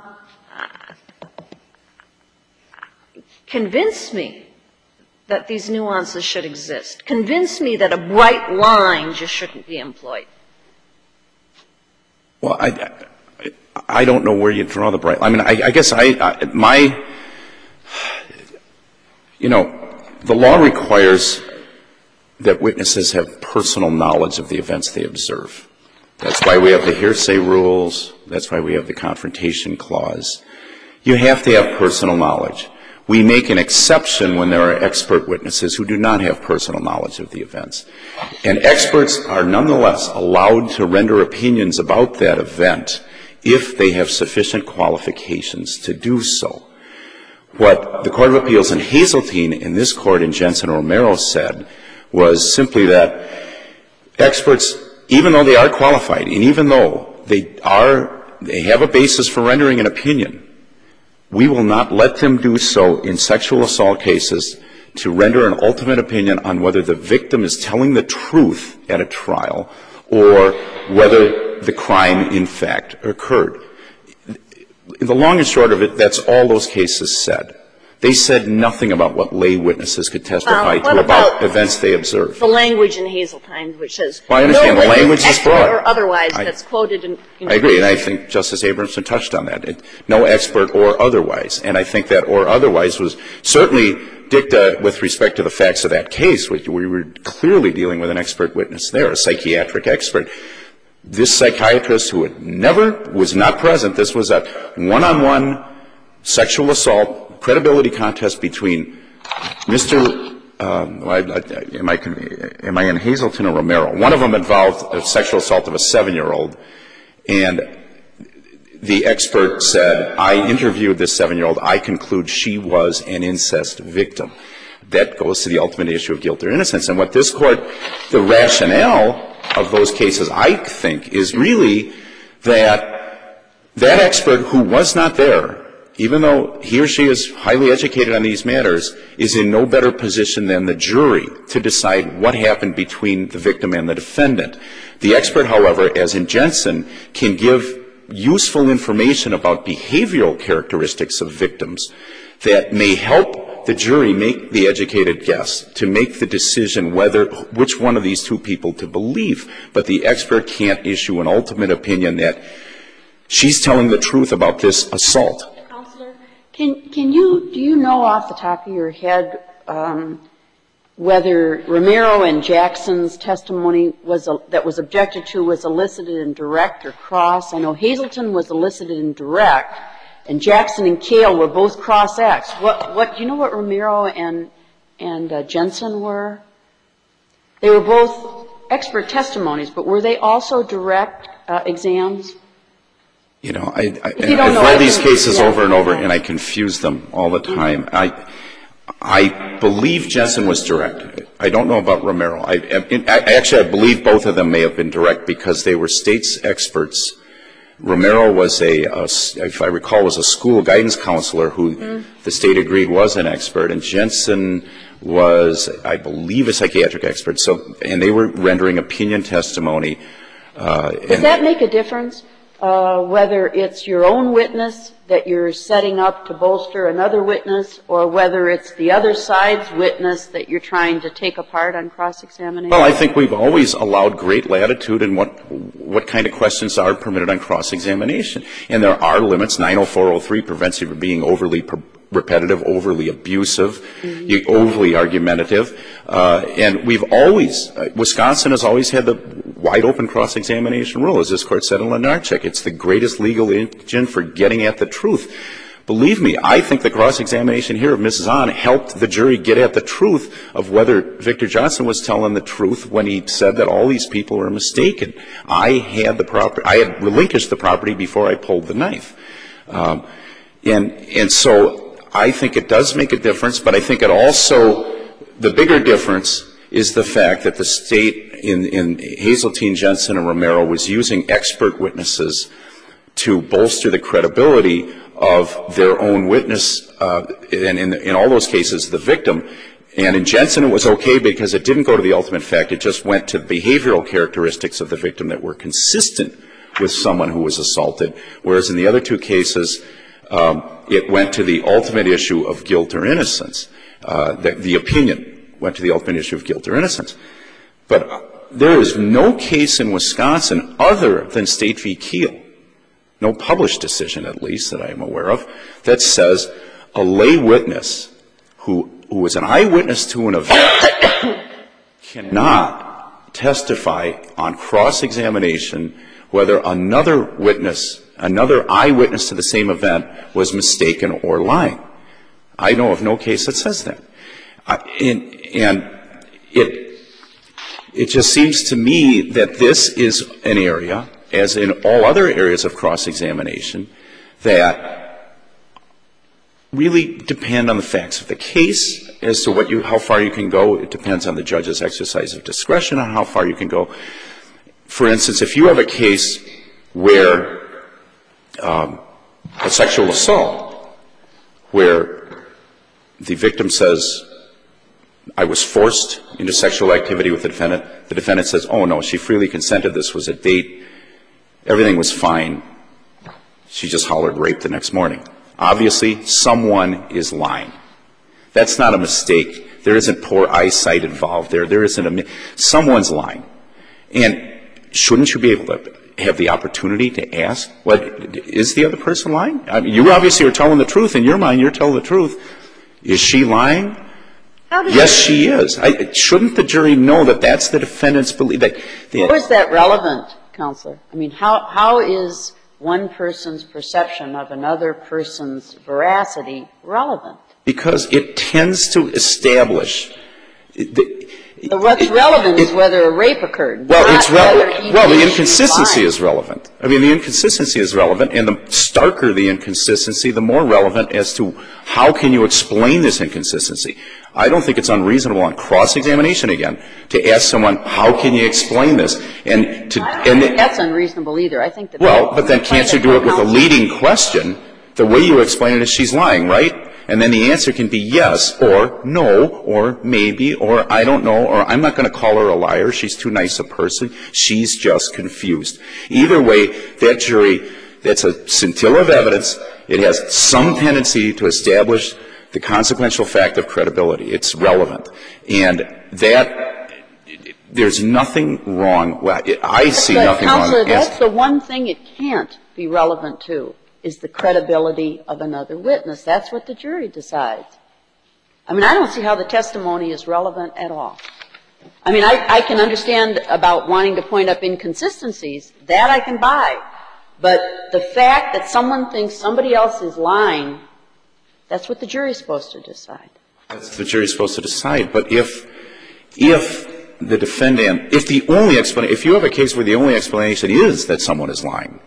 convince me that these nuances should exist. Convince me that a bright line just shouldn't be employed. Well, I, I don't know where you draw the bright line. I mean, I, I guess I, I, my, you know, the law requires that witnesses have personal knowledge of the events they observe. That's why we have the hearsay rules. That's why we have the confrontation clause. You have to have personal knowledge. We make an exception when there are expert witnesses who do not have personal knowledge of the events. And experts are nonetheless allowed to render opinions about that event if they have sufficient qualifications to do so. What the Court of Appeals in Hazeltine and this Court in Jensen-Romero said was simply that experts, even though they are qualified and even though they are, they have a basis for rendering an opinion, we will not let them do so in sexual assault cases to render an ultimate opinion on whether the victim is telling the truth at a trial or whether the crime in fact occurred. The long and short of it, that's all those cases said. They said nothing about what lay witnesses could testify Well, what to about, about events they observed. The language in Hazeltine which says, Well, I understand no the language witness, is broad. expert or otherwise, I- that's quoted in. in I agree, and I think Justice Abramson touched on that. It, no expert or otherwise. And I think that or otherwise was certainly dicta with respect to the facts of that case, which we were clearly dealing with an expert witness there, a psychiatric expert. This psychiatrist who had never, was not present, this was a one-on-one sexual assault credibility contest between Mister Um, I, I, am, I, am I in Hazelton or Romero? One of them involved a sexual assault of a seven-year-old, and the expert said, I interviewed this seven-year-old. I conclude she was an incest victim. That goes to the ultimate issue of guilt or innocence. And what this Court, the rationale of those cases, I think, is really that that expert who was not there, even though he or she is highly educated on these matters, is in no better position than the jury to decide what happened between the victim and the defendant. The expert, however, as in Jensen, can give useful information about behavioral characteristics of victims that may help the jury make the educated guess to make the decision whether, which one of these two people to believe. But the expert can't issue an ultimate opinion that she's telling the truth about this assault. Counselor, can, can you, do you know off the top of your head um, whether Romero and Jackson's testimony was a, that was objected to was elicited in direct or cross? I know Hazelton was elicited in direct, and Jackson and Cale were both cross-acts. What, what, do you know what Romero and, and uh, Jensen were? They were both expert testimonies, but were they also direct uh, exams? You know, I, I, If you don't I've know, read I these can- cases yeah. over and over, and I confuse them all the time. I, I believe Jensen was direct. I don't know about Romero. I, I, actually, I believe both of them may have been direct because they were state's experts. Romero was a, a if I recall, was a school guidance counselor who mm. the state agreed was an expert, and Jensen was, I believe, a psychiatric expert. So, and they were rendering opinion testimony. Uh, Does that make a difference? Uh, whether it's your own witness that you're setting up to bolster another witness, or whether it's the other side's witness that you're trying to take apart on cross-examination? Well, I think we've always allowed great latitude in what what kind of questions are permitted on cross-examination. And there are limits. nine oh four oh three prevents you from being overly per- repetitive, overly abusive, mm-hmm. you, overly argumentative. Uh, and we've always, uh, Wisconsin has always had the wide-open cross-examination rule. As this Court said in Lenarchik, it's the greatest legal engine for getting at the truth. Believe me, I think the cross-examination here of Missus Ahn helped the jury get at the truth of whether Victor Johnson was telling the truth when he said that all these people were mistaken. I had the property, I had relinquished the property before I pulled the knife. Um, and, and so I think it does make a difference, but I think it also, the bigger difference is the fact that the state in, in Hazeltine, Jensen, and Romero was using expert witnesses to bolster the credibility of their own witness, uh, and in, in all those cases, the victim. And in Jensen, it was okay because it didn't go to the ultimate fact. It just went to the behavioral characteristics of the victim that were consistent with someone who was assaulted, whereas in the other two cases, um, it went to the ultimate issue of guilt or innocence. Uh, the, the opinion went to the ultimate issue of guilt or innocence. But there is no case in Wisconsin other than State v. Keel, no published decision at least that I am aware of, that says a lay witness who, who is an eyewitness to an event cannot testify on cross-examination whether another witness, another eyewitness to the same event was mistaken or lying. I know of no case that says that. Uh, and, and it, it just seems to me that this is an area, as in all other areas of cross-examination, that really depend on the facts of the case as to what you, how far you can go. It depends on the judge's exercise of discretion on how far you can go. For instance, if you have a case where um, a sexual assault, where the victim says, I was forced into sexual activity with the defendant, the defendant says, oh, no, she freely consented, this was a date, everything was fine, she just hollered rape the next morning. Obviously, someone is lying. That's not a mistake. There isn't poor eyesight involved there. There isn't a – someone's lying. And shouldn't you be able to have the opportunity to ask, what, is the other person lying? I mean, you obviously are telling the truth. In your mind, you're telling the truth. Is she lying? Yes, she is. I, shouldn't the jury know that that's the defendant's belief? That the, how is that relevant, Counselor? I mean, how how is one person's perception of another person's veracity relevant? Because it tends to establish the, So what's relevant is whether a rape occurred. Well, it's relevant. Well, the inconsistency is relevant. I mean, the inconsistency is relevant, and the starker the inconsistency, the more relevant as to how can you explain this inconsistency. I don't think it's unreasonable on cross-examination again to ask someone, how can you explain this? And to I don't and think that's unreasonable either. I think that well, but then can't you do it with a leading question? The way you explain it is she's lying, right? And then the answer can be yes, or no, or maybe, or I don't know, or I'm not going to call her a liar. She's too nice a person. She's just confused. Either way, that jury, that's a scintilla of evidence. It has some tendency to establish the consequential fact of credibility. It's relevant. And that, there's nothing wrong. Well, I see but nothing Counselor, wrong. That's the one thing it can't be relevant to. Is the credibility of another witness. That's what the jury decides. I mean, I don't see how the testimony is relevant at all. I mean, I, I can understand about wanting to point up inconsistencies. That I can buy. But the fact that someone thinks somebody else is lying, that's what the jury's supposed to decide. That's what the jury's supposed to decide. But if, if the defendant, if the only explanation, if you have a case where the only explanation is that someone is lying,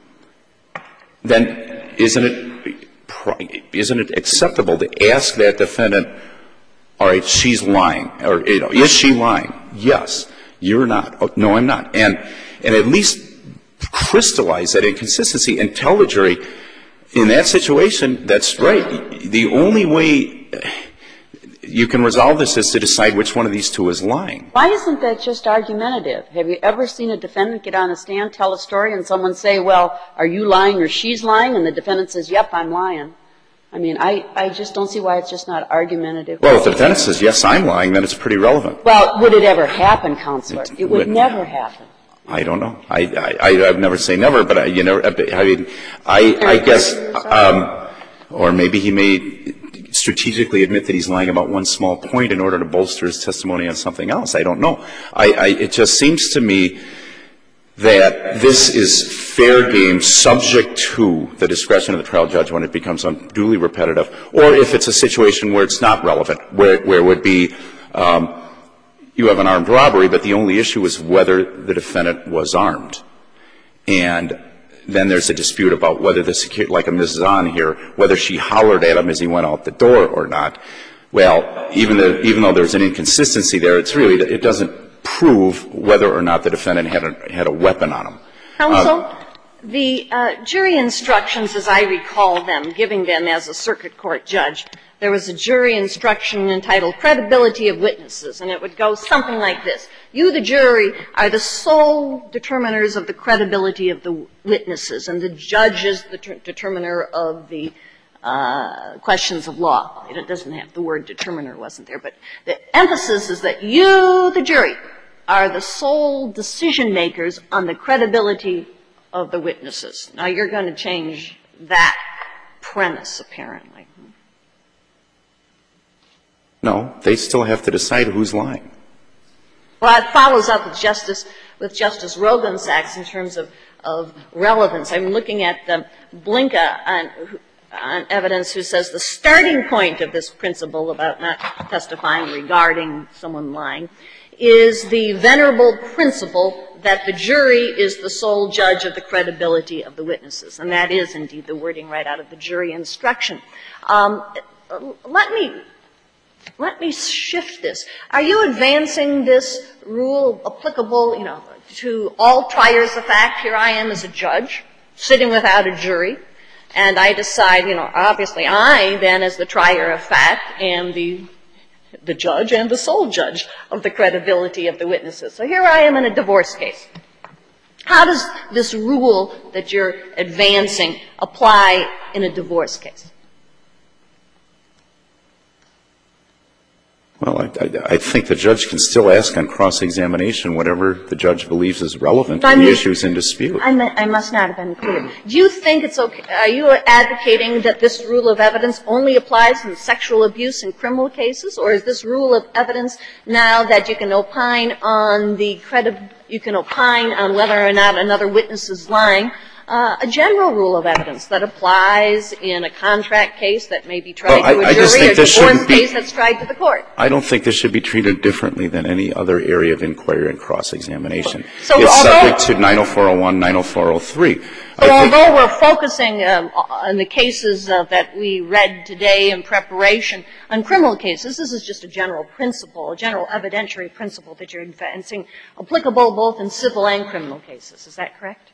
then isn't it, isn't it acceptable to ask that defendant, all right, she's lying, or, you know, is she lying? Yes. You're not. Oh, no, I'm not. And, and at least crystallize that inconsistency and tell the jury, in that situation, that's right. The only way you can resolve this is to decide which one of these two is lying. Why isn't that just argumentative? Have you ever seen a defendant get on a stand, tell a story, and someone say, well, are you lying or she's lying? And the defendant says, yep, I'm lying. I mean, I, I just don't see why it's just not argumentative. Well, if the defendant says, yes, I'm lying, then it's pretty relevant. Well, would it ever happen, Counselor? It, it would wouldn't. never happen. I don't know. I, I, I've never say never, but I, you know, I mean, I, I guess, um, or maybe he may strategically admit that he's lying about one small point in order to bolster his testimony on something else. I don't know. I, I, it just seems to me that this is fair game subject to the discretion of the trial judge when it becomes unduly repetitive, or if it's a situation where it's not relevant, where, where it would be, um, you have an armed robbery, but the only issue is whether the defendant was armed. And then there's a dispute about whether the security, like a Missus Zahn here, whether she hollered at him as he went out the door or not. Well, even though, even though there's an inconsistency there, it's really, it doesn't prove whether or not the defendant had a, had a weapon on him. Counsel, Uh, the uh, jury instructions, as I recall them, giving them as a circuit court judge, there was a jury instruction entitled Credibility of Witnesses, and it would go something like this. You, the jury, are the sole determiners of the credibility of the witnesses, and the judge is the ter- determiner of the uh, questions of law. It doesn't have the word determiner wasn't there, but the emphasis is that you, the jury, are the sole decision makers on the credibility of the witnesses. Now, you're going to change that premise, apparently. No, they still have to decide who's lying. Well, it follows up with Justice with Justice Roggensack's in terms of, of relevance. I'm looking at the Blinka on, on evidence who says the starting point of this principle about not testifying regarding someone lying is the venerable principle that the jury is the sole judge of the credibility of the witnesses. And that is indeed the wording right out of the jury instruction. Um, let me Let me shift this. Are you advancing this rule applicable, you know, to all triers of fact? Here I am as a judge, sitting without a jury, and I decide, you know, obviously I then as the trier of fact am the the judge and the sole judge of the credibility of the witnesses. So here I am in a divorce case. How does this rule that you're advancing apply in a divorce case? I, I think the judge can still ask on cross-examination whatever the judge believes is relevant to the issues in dispute. I, I must not have been clear. Do you think it's okay, are you advocating that this rule of evidence only applies in sexual abuse and criminal cases, or is this rule of evidence now that you can opine on the credi- you can opine on whether or not another witness is lying, Uh, a general rule of evidence that applies in a contract case that may be tried well, to I, a jury, I or a divorce be, case that's tried to the court? I don't think this should be treated differently than any other area of inquiry and cross-examination. So it's although, subject to nine oh four oh one, nine oh four oh three. So although we're focusing um, on the cases uh, that we read today in preparation on criminal cases, this is just a general principle, a general evidentiary principle that you're advancing, applicable both in civil and criminal cases. Is that correct?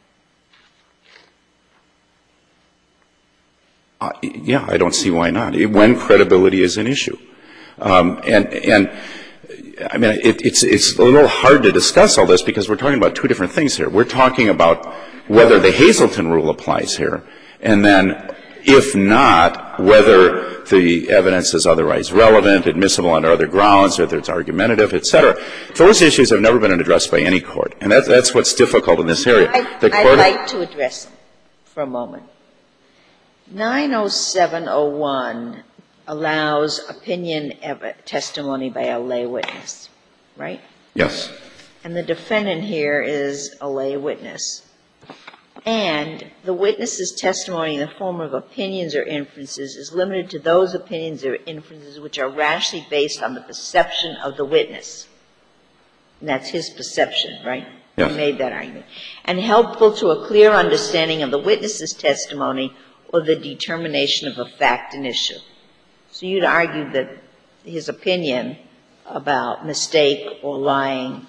Uh, yeah, I don't see why not. It, when credibility is an issue, um, and and I mean it, it's it's a little hard to discuss all this because we're talking about two different things here. We're talking about whether the Hazelton rule applies here, and then if not, whether the evidence is otherwise relevant, admissible on other grounds, whether it's argumentative, et cetera. Those issues have never been addressed by any court, and that's that's what's difficult in this area. I, the court I'd like to address them for a moment. nine oh seven oh one allows opinion testimony by a lay witness, right? Yes. And the defendant here is a lay witness. And the witness's testimony in the form of opinions or inferences is limited to those opinions or inferences which are rationally based on the perception of the witness. And that's his perception, right? Yes. He made that argument. And helpful to a clear understanding of the witness's testimony or the determination of a fact and issue. So you'd argue that his opinion about mistake or lying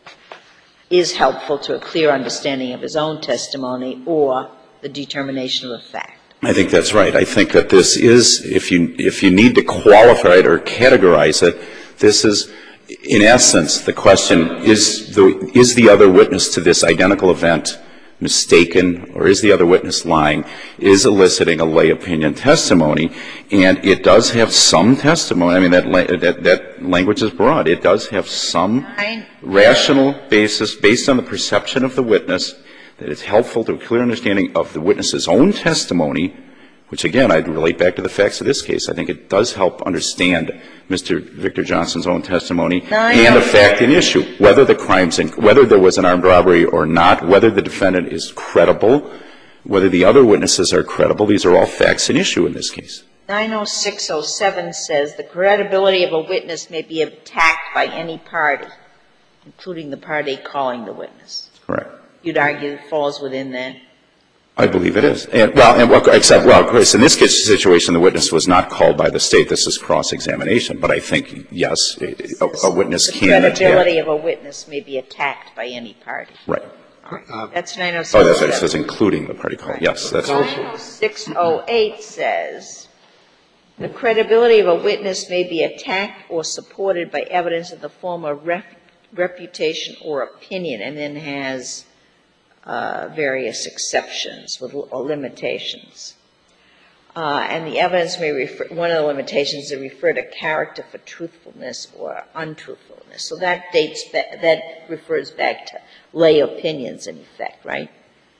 is helpful to a clear understanding of his own testimony or the determination of a fact. I think that's right. I think that this is, if you if you need to qualify it or categorize it, this is, in essence, the question, is the is the other witness to this identical event mistaken, or is the other witness lying, is eliciting a lay opinion testimony, and it does have some testimony. I mean, that, that, that language is broad. It does have some rational basis based on the perception of the witness that is helpful to a clear understanding of the witness's own testimony, which, again, I'd relate back to the facts of this case. I think it does help understand Mister Victor Johnson's own testimony and a fact and issue, whether the crimes, in, whether there was an armed robbery or not, whether the defendant is credible, whether the other witnesses are credible. These are all facts and issue in this case. nine oh six oh seven says the credibility of a witness may be attacked by any party, including the party calling the witness. Correct. You'd argue it falls within that? I believe it is. And, well, and, well, except, well, of course, in this case, situation, the witness was not called by the State. This is cross-examination. But I think, yes, a, a witness can attack. The credibility of a witness may be attacked by any party. Right. All right. Uh, that's nine oh six oh oh seven. Oh, that's, it says including the party call. Right. Yes, that's right. nine oh six oh eight says the credibility of a witness may be attacked or supported by evidence in the form of rep, reputation or opinion, and then has Uh, various exceptions with or limitations. Uh, and the evidence may refer, one of the limitations is refer to character for truthfulness or untruthfulness. So that dates, back, that refers back to lay opinions in effect, right?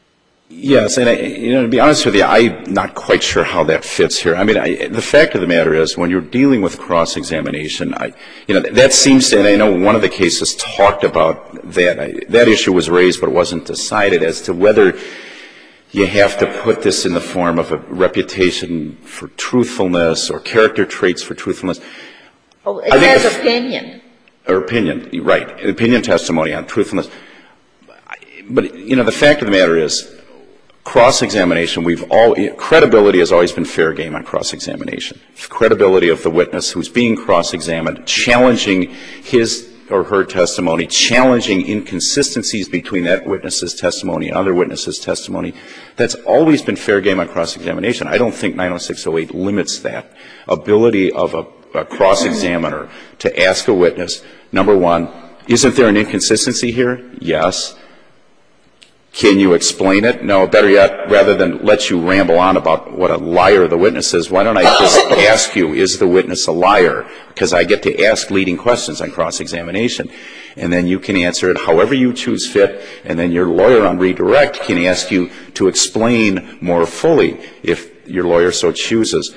Yes, and I, you know, to be honest with you, I'm not quite sure how that fits here. I mean, I, the fact of the matter is, when you're dealing with cross-examination, I, you know, that seems to, and I know one of the cases talked about that. I, that issue was raised, but it wasn't decided as to whether you have to put this in the form of a reputation for truthfulness or character traits for truthfulness. Oh, it has the, opinion. Or opinion, right? Opinion testimony on truthfulness. But you know, the fact of the matter is, cross-examination, we've all, credibility has always been fair game on cross-examination. Credibility of the witness who's being cross-examined, challenging his or her testimony, challenging inconsistencies between that witness's testimony and other witnesses' testimony. That's always been fair game on cross-examination. I don't think nine oh six oh eight limits that ability of a, a cross-examiner to ask a witness, number one, isn't there an inconsistency here? Yes. Can you explain it? No, better yet, rather than let you ramble on about what a liar the witness is, why don't I just ask you, is the witness a liar? Because I get to ask leading questions on cross-examination. And then you can answer it however you choose fit, and then your lawyer on redirect can ask you to explain more fully if your lawyer so chooses.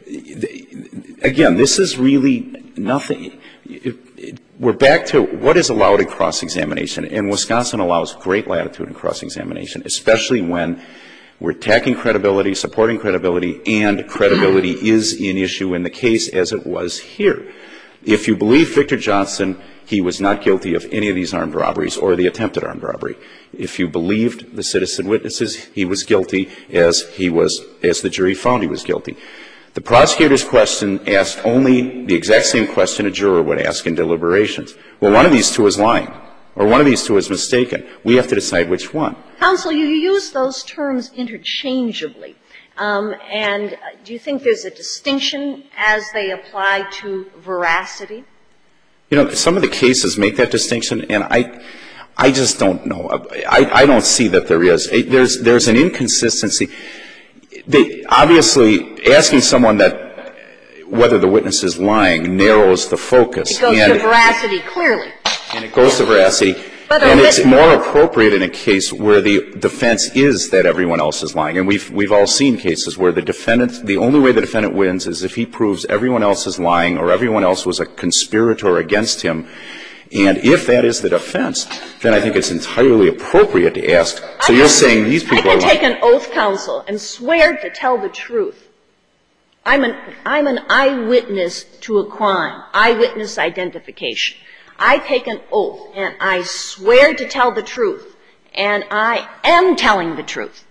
Again, this is really nothing. It, it, we're back to what is allowed in cross-examination. And Wisconsin allows great latitude in cross-examination, especially when we're attacking credibility, supporting credibility, and credibility is an issue in the case as it was here. If you believe Victor Johnson, he was not guilty of any of these armed robberies or the attempted armed robbery. If you believed the citizen witnesses, he was guilty as he was, as the jury found he was guilty. The prosecutor's question asked only the exact same question a juror would ask in deliberations. Well, one of these two is lying, or one of these two is mistaken. We have to decide which one. Counsel, you use those terms interchangeably. Um, and do you think there's a distinction as they apply to veracity? You know, some of the cases make that distinction, and I, I just don't know. I, I don't see that there is. There's, there's an inconsistency. They, obviously, asking someone that whether the witness is lying narrows the focus. It goes and, to veracity clearly. And it goes to veracity. But and it's more appropriate in a case where the defense is that everyone else is lying. And we've, we've all seen cases where the defendant, the only way the defendant wins is if he proves everyone else is lying or everyone else was a conspirator against him. And if that is the defense, then I think it's entirely appropriate to ask, so you're saying these people are lying. I can take an oath, counsel, and swear to tell the truth. I'm an, I'm an eyewitness to a crime, eyewitness identification. I take an oath and I swear to tell the truth, and I am telling the truth,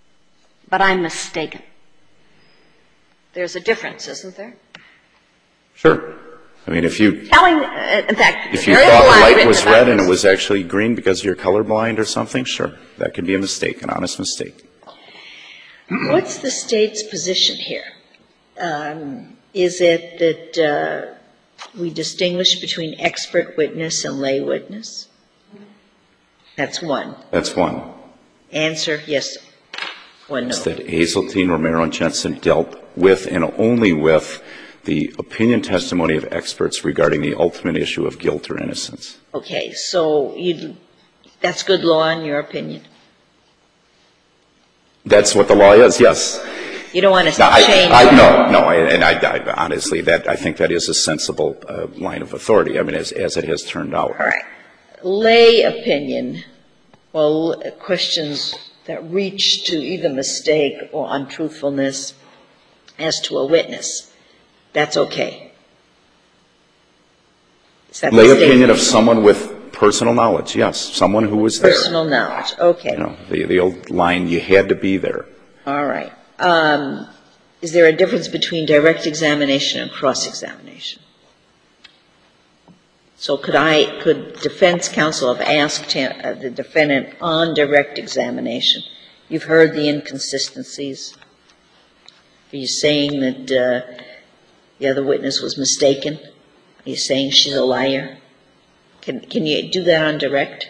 but I'm mistaken. There's a difference, isn't there? Sure. I mean, if you telling, uh, in fact, if you thought the light was red and it was actually green because you're colorblind or something, sure, that could be a mistake, an honest mistake. What's the state's position here? Um, is it that uh, we distinguish between expert witness and lay witness? That's one. That's one. Answer, yes or no. It's that Hazeltine, Romero, and Jensen dealt with and only with the opinion testimony of experts regarding the ultimate issue of guilt or innocence. Okay, so you, that's good law in your opinion? That's what the law is, yes. You don't want to no, change I, I, No, no, I, and I, I, honestly, that, I think that is a sensible uh, line of authority, I mean, as, as it has turned out. All right. Lay opinion, well, questions that reach to either mistake or untruthfulness as to a witness. That's okay. That Lay opinion of someone with personal knowledge, yes. Someone who was there. Personal knowledge, okay. You know, the, the old line, you had to be there. All right. Um, is there a difference between direct examination and cross-examination? So could I, could defense counsel have asked him, uh, the defendant on direct examination, you've heard the inconsistencies? Are you saying that uh, the other witness was mistaken? Are you saying she's a liar? Can, can you do that on direct?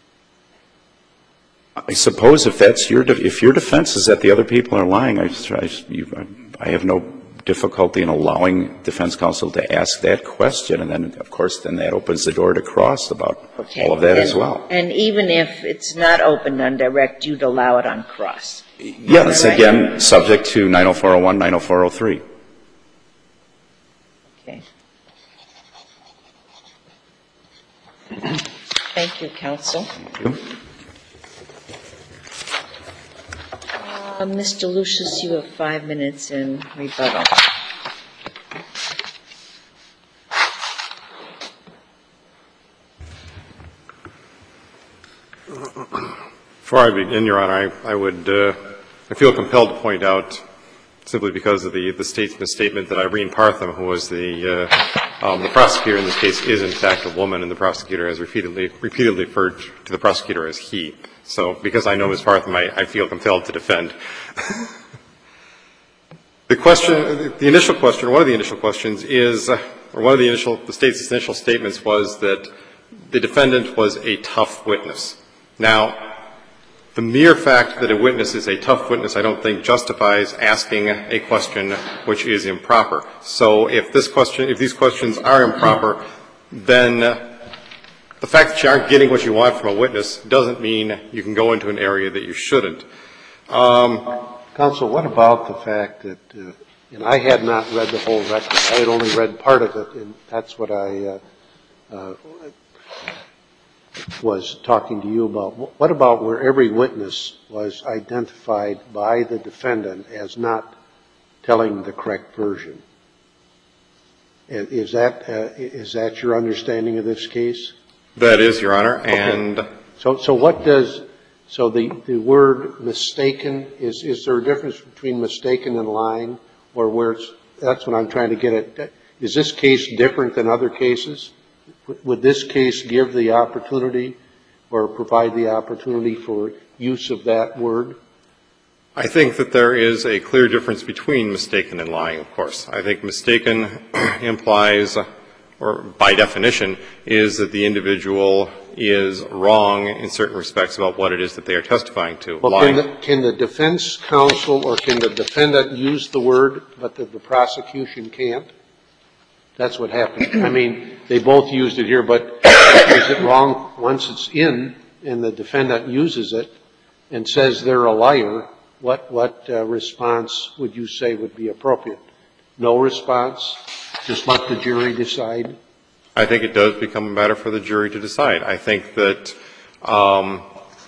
I suppose if that's your, de- if your defense is that the other people are lying, I, I, you, I have no difficulty in allowing defense counsel to ask that question, and then, of course, then that opens the door to cross about okay. all of that and, as well. And even if it's not opened on direct, you'd allow it on cross? Yes, right? Again, subject to nine oh four oh one, nine oh four oh three. Okay. Thank you, counsel. Thank you. Uh, Mister Lucius, you have five minutes in rebuttal. Before I begin, Your Honor, I, I would, uh, I feel compelled to point out, simply because of the, the State's misstatement, that Irene Partham, who was the, uh, um, the prosecutor in this case, is in fact a woman, and the prosecutor has repeatedly, repeatedly referred to the prosecutor as he. So, because I know Miz Partham, I, I feel compelled to defend. The question, the initial question, one of the initial questions is, uh, or one of the initial, the State's initial statements was that the defendant was a tough witness. Now, The mere fact that a witness is a tough witness, I don't think, justifies asking a question which is improper. So if this question, if these questions are improper, then the fact that you aren't getting what you want from a witness doesn't mean you can go into an area that you shouldn't. Um, Counsel, what about the fact that, uh, and I had not read the whole record. I had only read part of it, and that's what I uh, uh, was talking to you about. What about where every witness was identified by the defendant as not telling the correct version? Is that uh, is that your understanding of this case? That is, Your Honor. And okay. so, so what does so the the word mistaken is is there a difference between mistaken and lying, or where it's that's what I'm trying to get at? Is this case different than other cases? Would this case give the opportunity or provide the opportunity for use of that word? I think that there is a clear difference between mistaken and lying, of course. I think mistaken implies, or by definition, is that the individual is wrong in certain respects about what it is that they are testifying to. Well, can the, can the defense counsel or can the defendant use the word, but the, the prosecution can't? That's what happened. I mean, they both used it here, but is it wrong once it's in and the defendant uses it and says they're a liar? What what uh, response would you say would be appropriate? No response? Just let the jury decide? I think it does become a matter for the jury to decide. I think that um,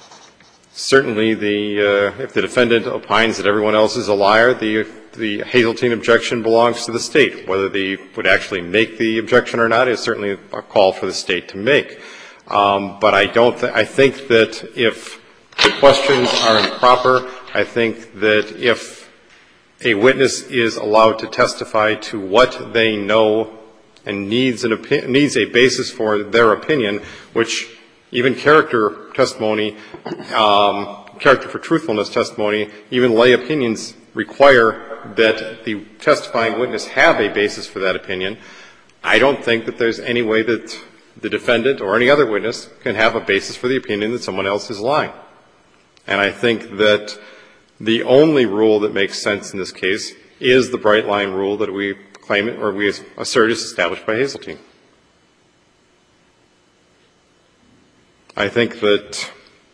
certainly the uh, if the defendant opines that everyone else is a liar, the the Hazeltine objection belongs to the state. Whether they would actually make the objection or not is certainly a call for the state to make. Um, but I don't. Th- I think that if the questions are improper, I think that if a witness is allowed to testify to what they know and needs an opi- needs a basis for their opinion, which even character testimony, um, character for truthfulness testimony, even lay opinions require that the testifying witness have a basis for that opinion. I don't think that there's any way that the defendant or any other witness can have a basis for the opinion that someone else is lying. And I think that the only rule that makes sense in this case is the bright line rule that we claim or we assert is established by Hazeltine. I think that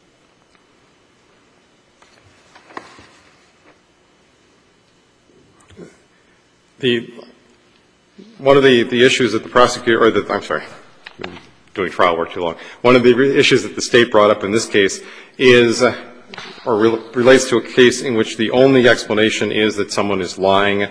the one of the, the issues that the prosecutor or the I'm sorry, I've been doing trial work too long. One of the re- issues that the state brought up in this case is uh, or re- relates to a case in which the only explanation is that someone is lying.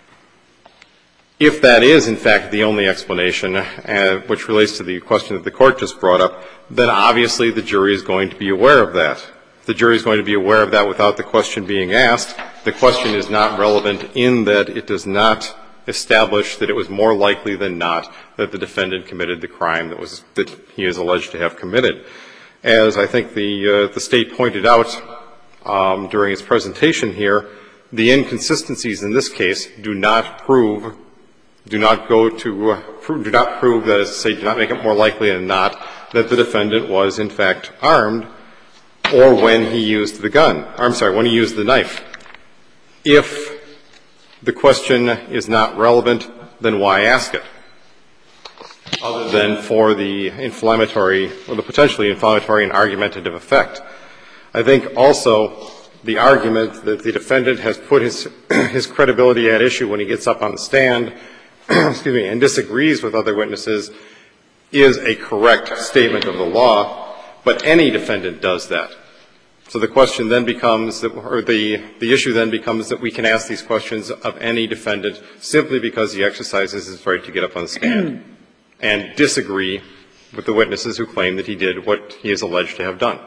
If that is, in fact, the only explanation, uh, which relates to the question that the court just brought up, then obviously the jury is going to be aware of that. If the jury is going to be aware of that without the question being asked, the question is not relevant in that it does not establish that it was more likely than not that the defendant committed the crime that was that he is alleged to have committed. As I think the uh, the state pointed out um, during its presentation here, the inconsistencies in this case do not prove, do not go to, uh, prove, do not prove that, as to say, do not make it more likely than not that the defendant was in fact armed, or when he used the gun. I'm sorry, when he used the knife. If the question is not relevant, then why ask it? Other than for the inflammatory, or the potentially inflammatory and argumentative effect. I think also the argument that the defendant has put his his credibility at issue when he gets up on the stand, excuse me, and disagrees with other witnesses is a correct statement of the law, but any defendant does that. So the question then becomes, that, or the, the issue then becomes that we can ask these questions of any defendant simply because he exercises his right to get up on the stand and disagree with the witnesses who claim that he did what he is alleged to have done.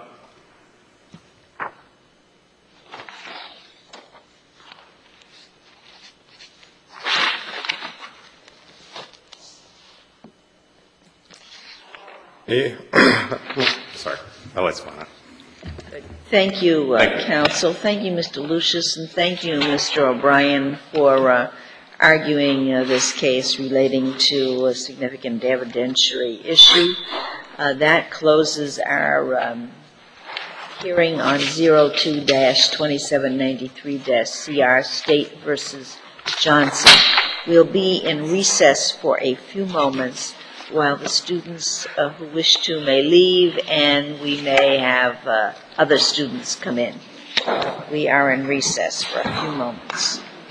Hey. Sorry, my light's going on. Thank you, uh, Thank you, counsel. Thank you, Mister Lucius, and thank you, Mister O'Brien, for uh, arguing uh, this case relating to a significant evidentiary issue. Uh, that closes our um, hearing on zero two twenty-seven ninety-three C R State versus Johnson. We'll be in recess for a few moments while the students uh, who wish to may leave, and we may have uh, other students come in. We are in recess for a few moments.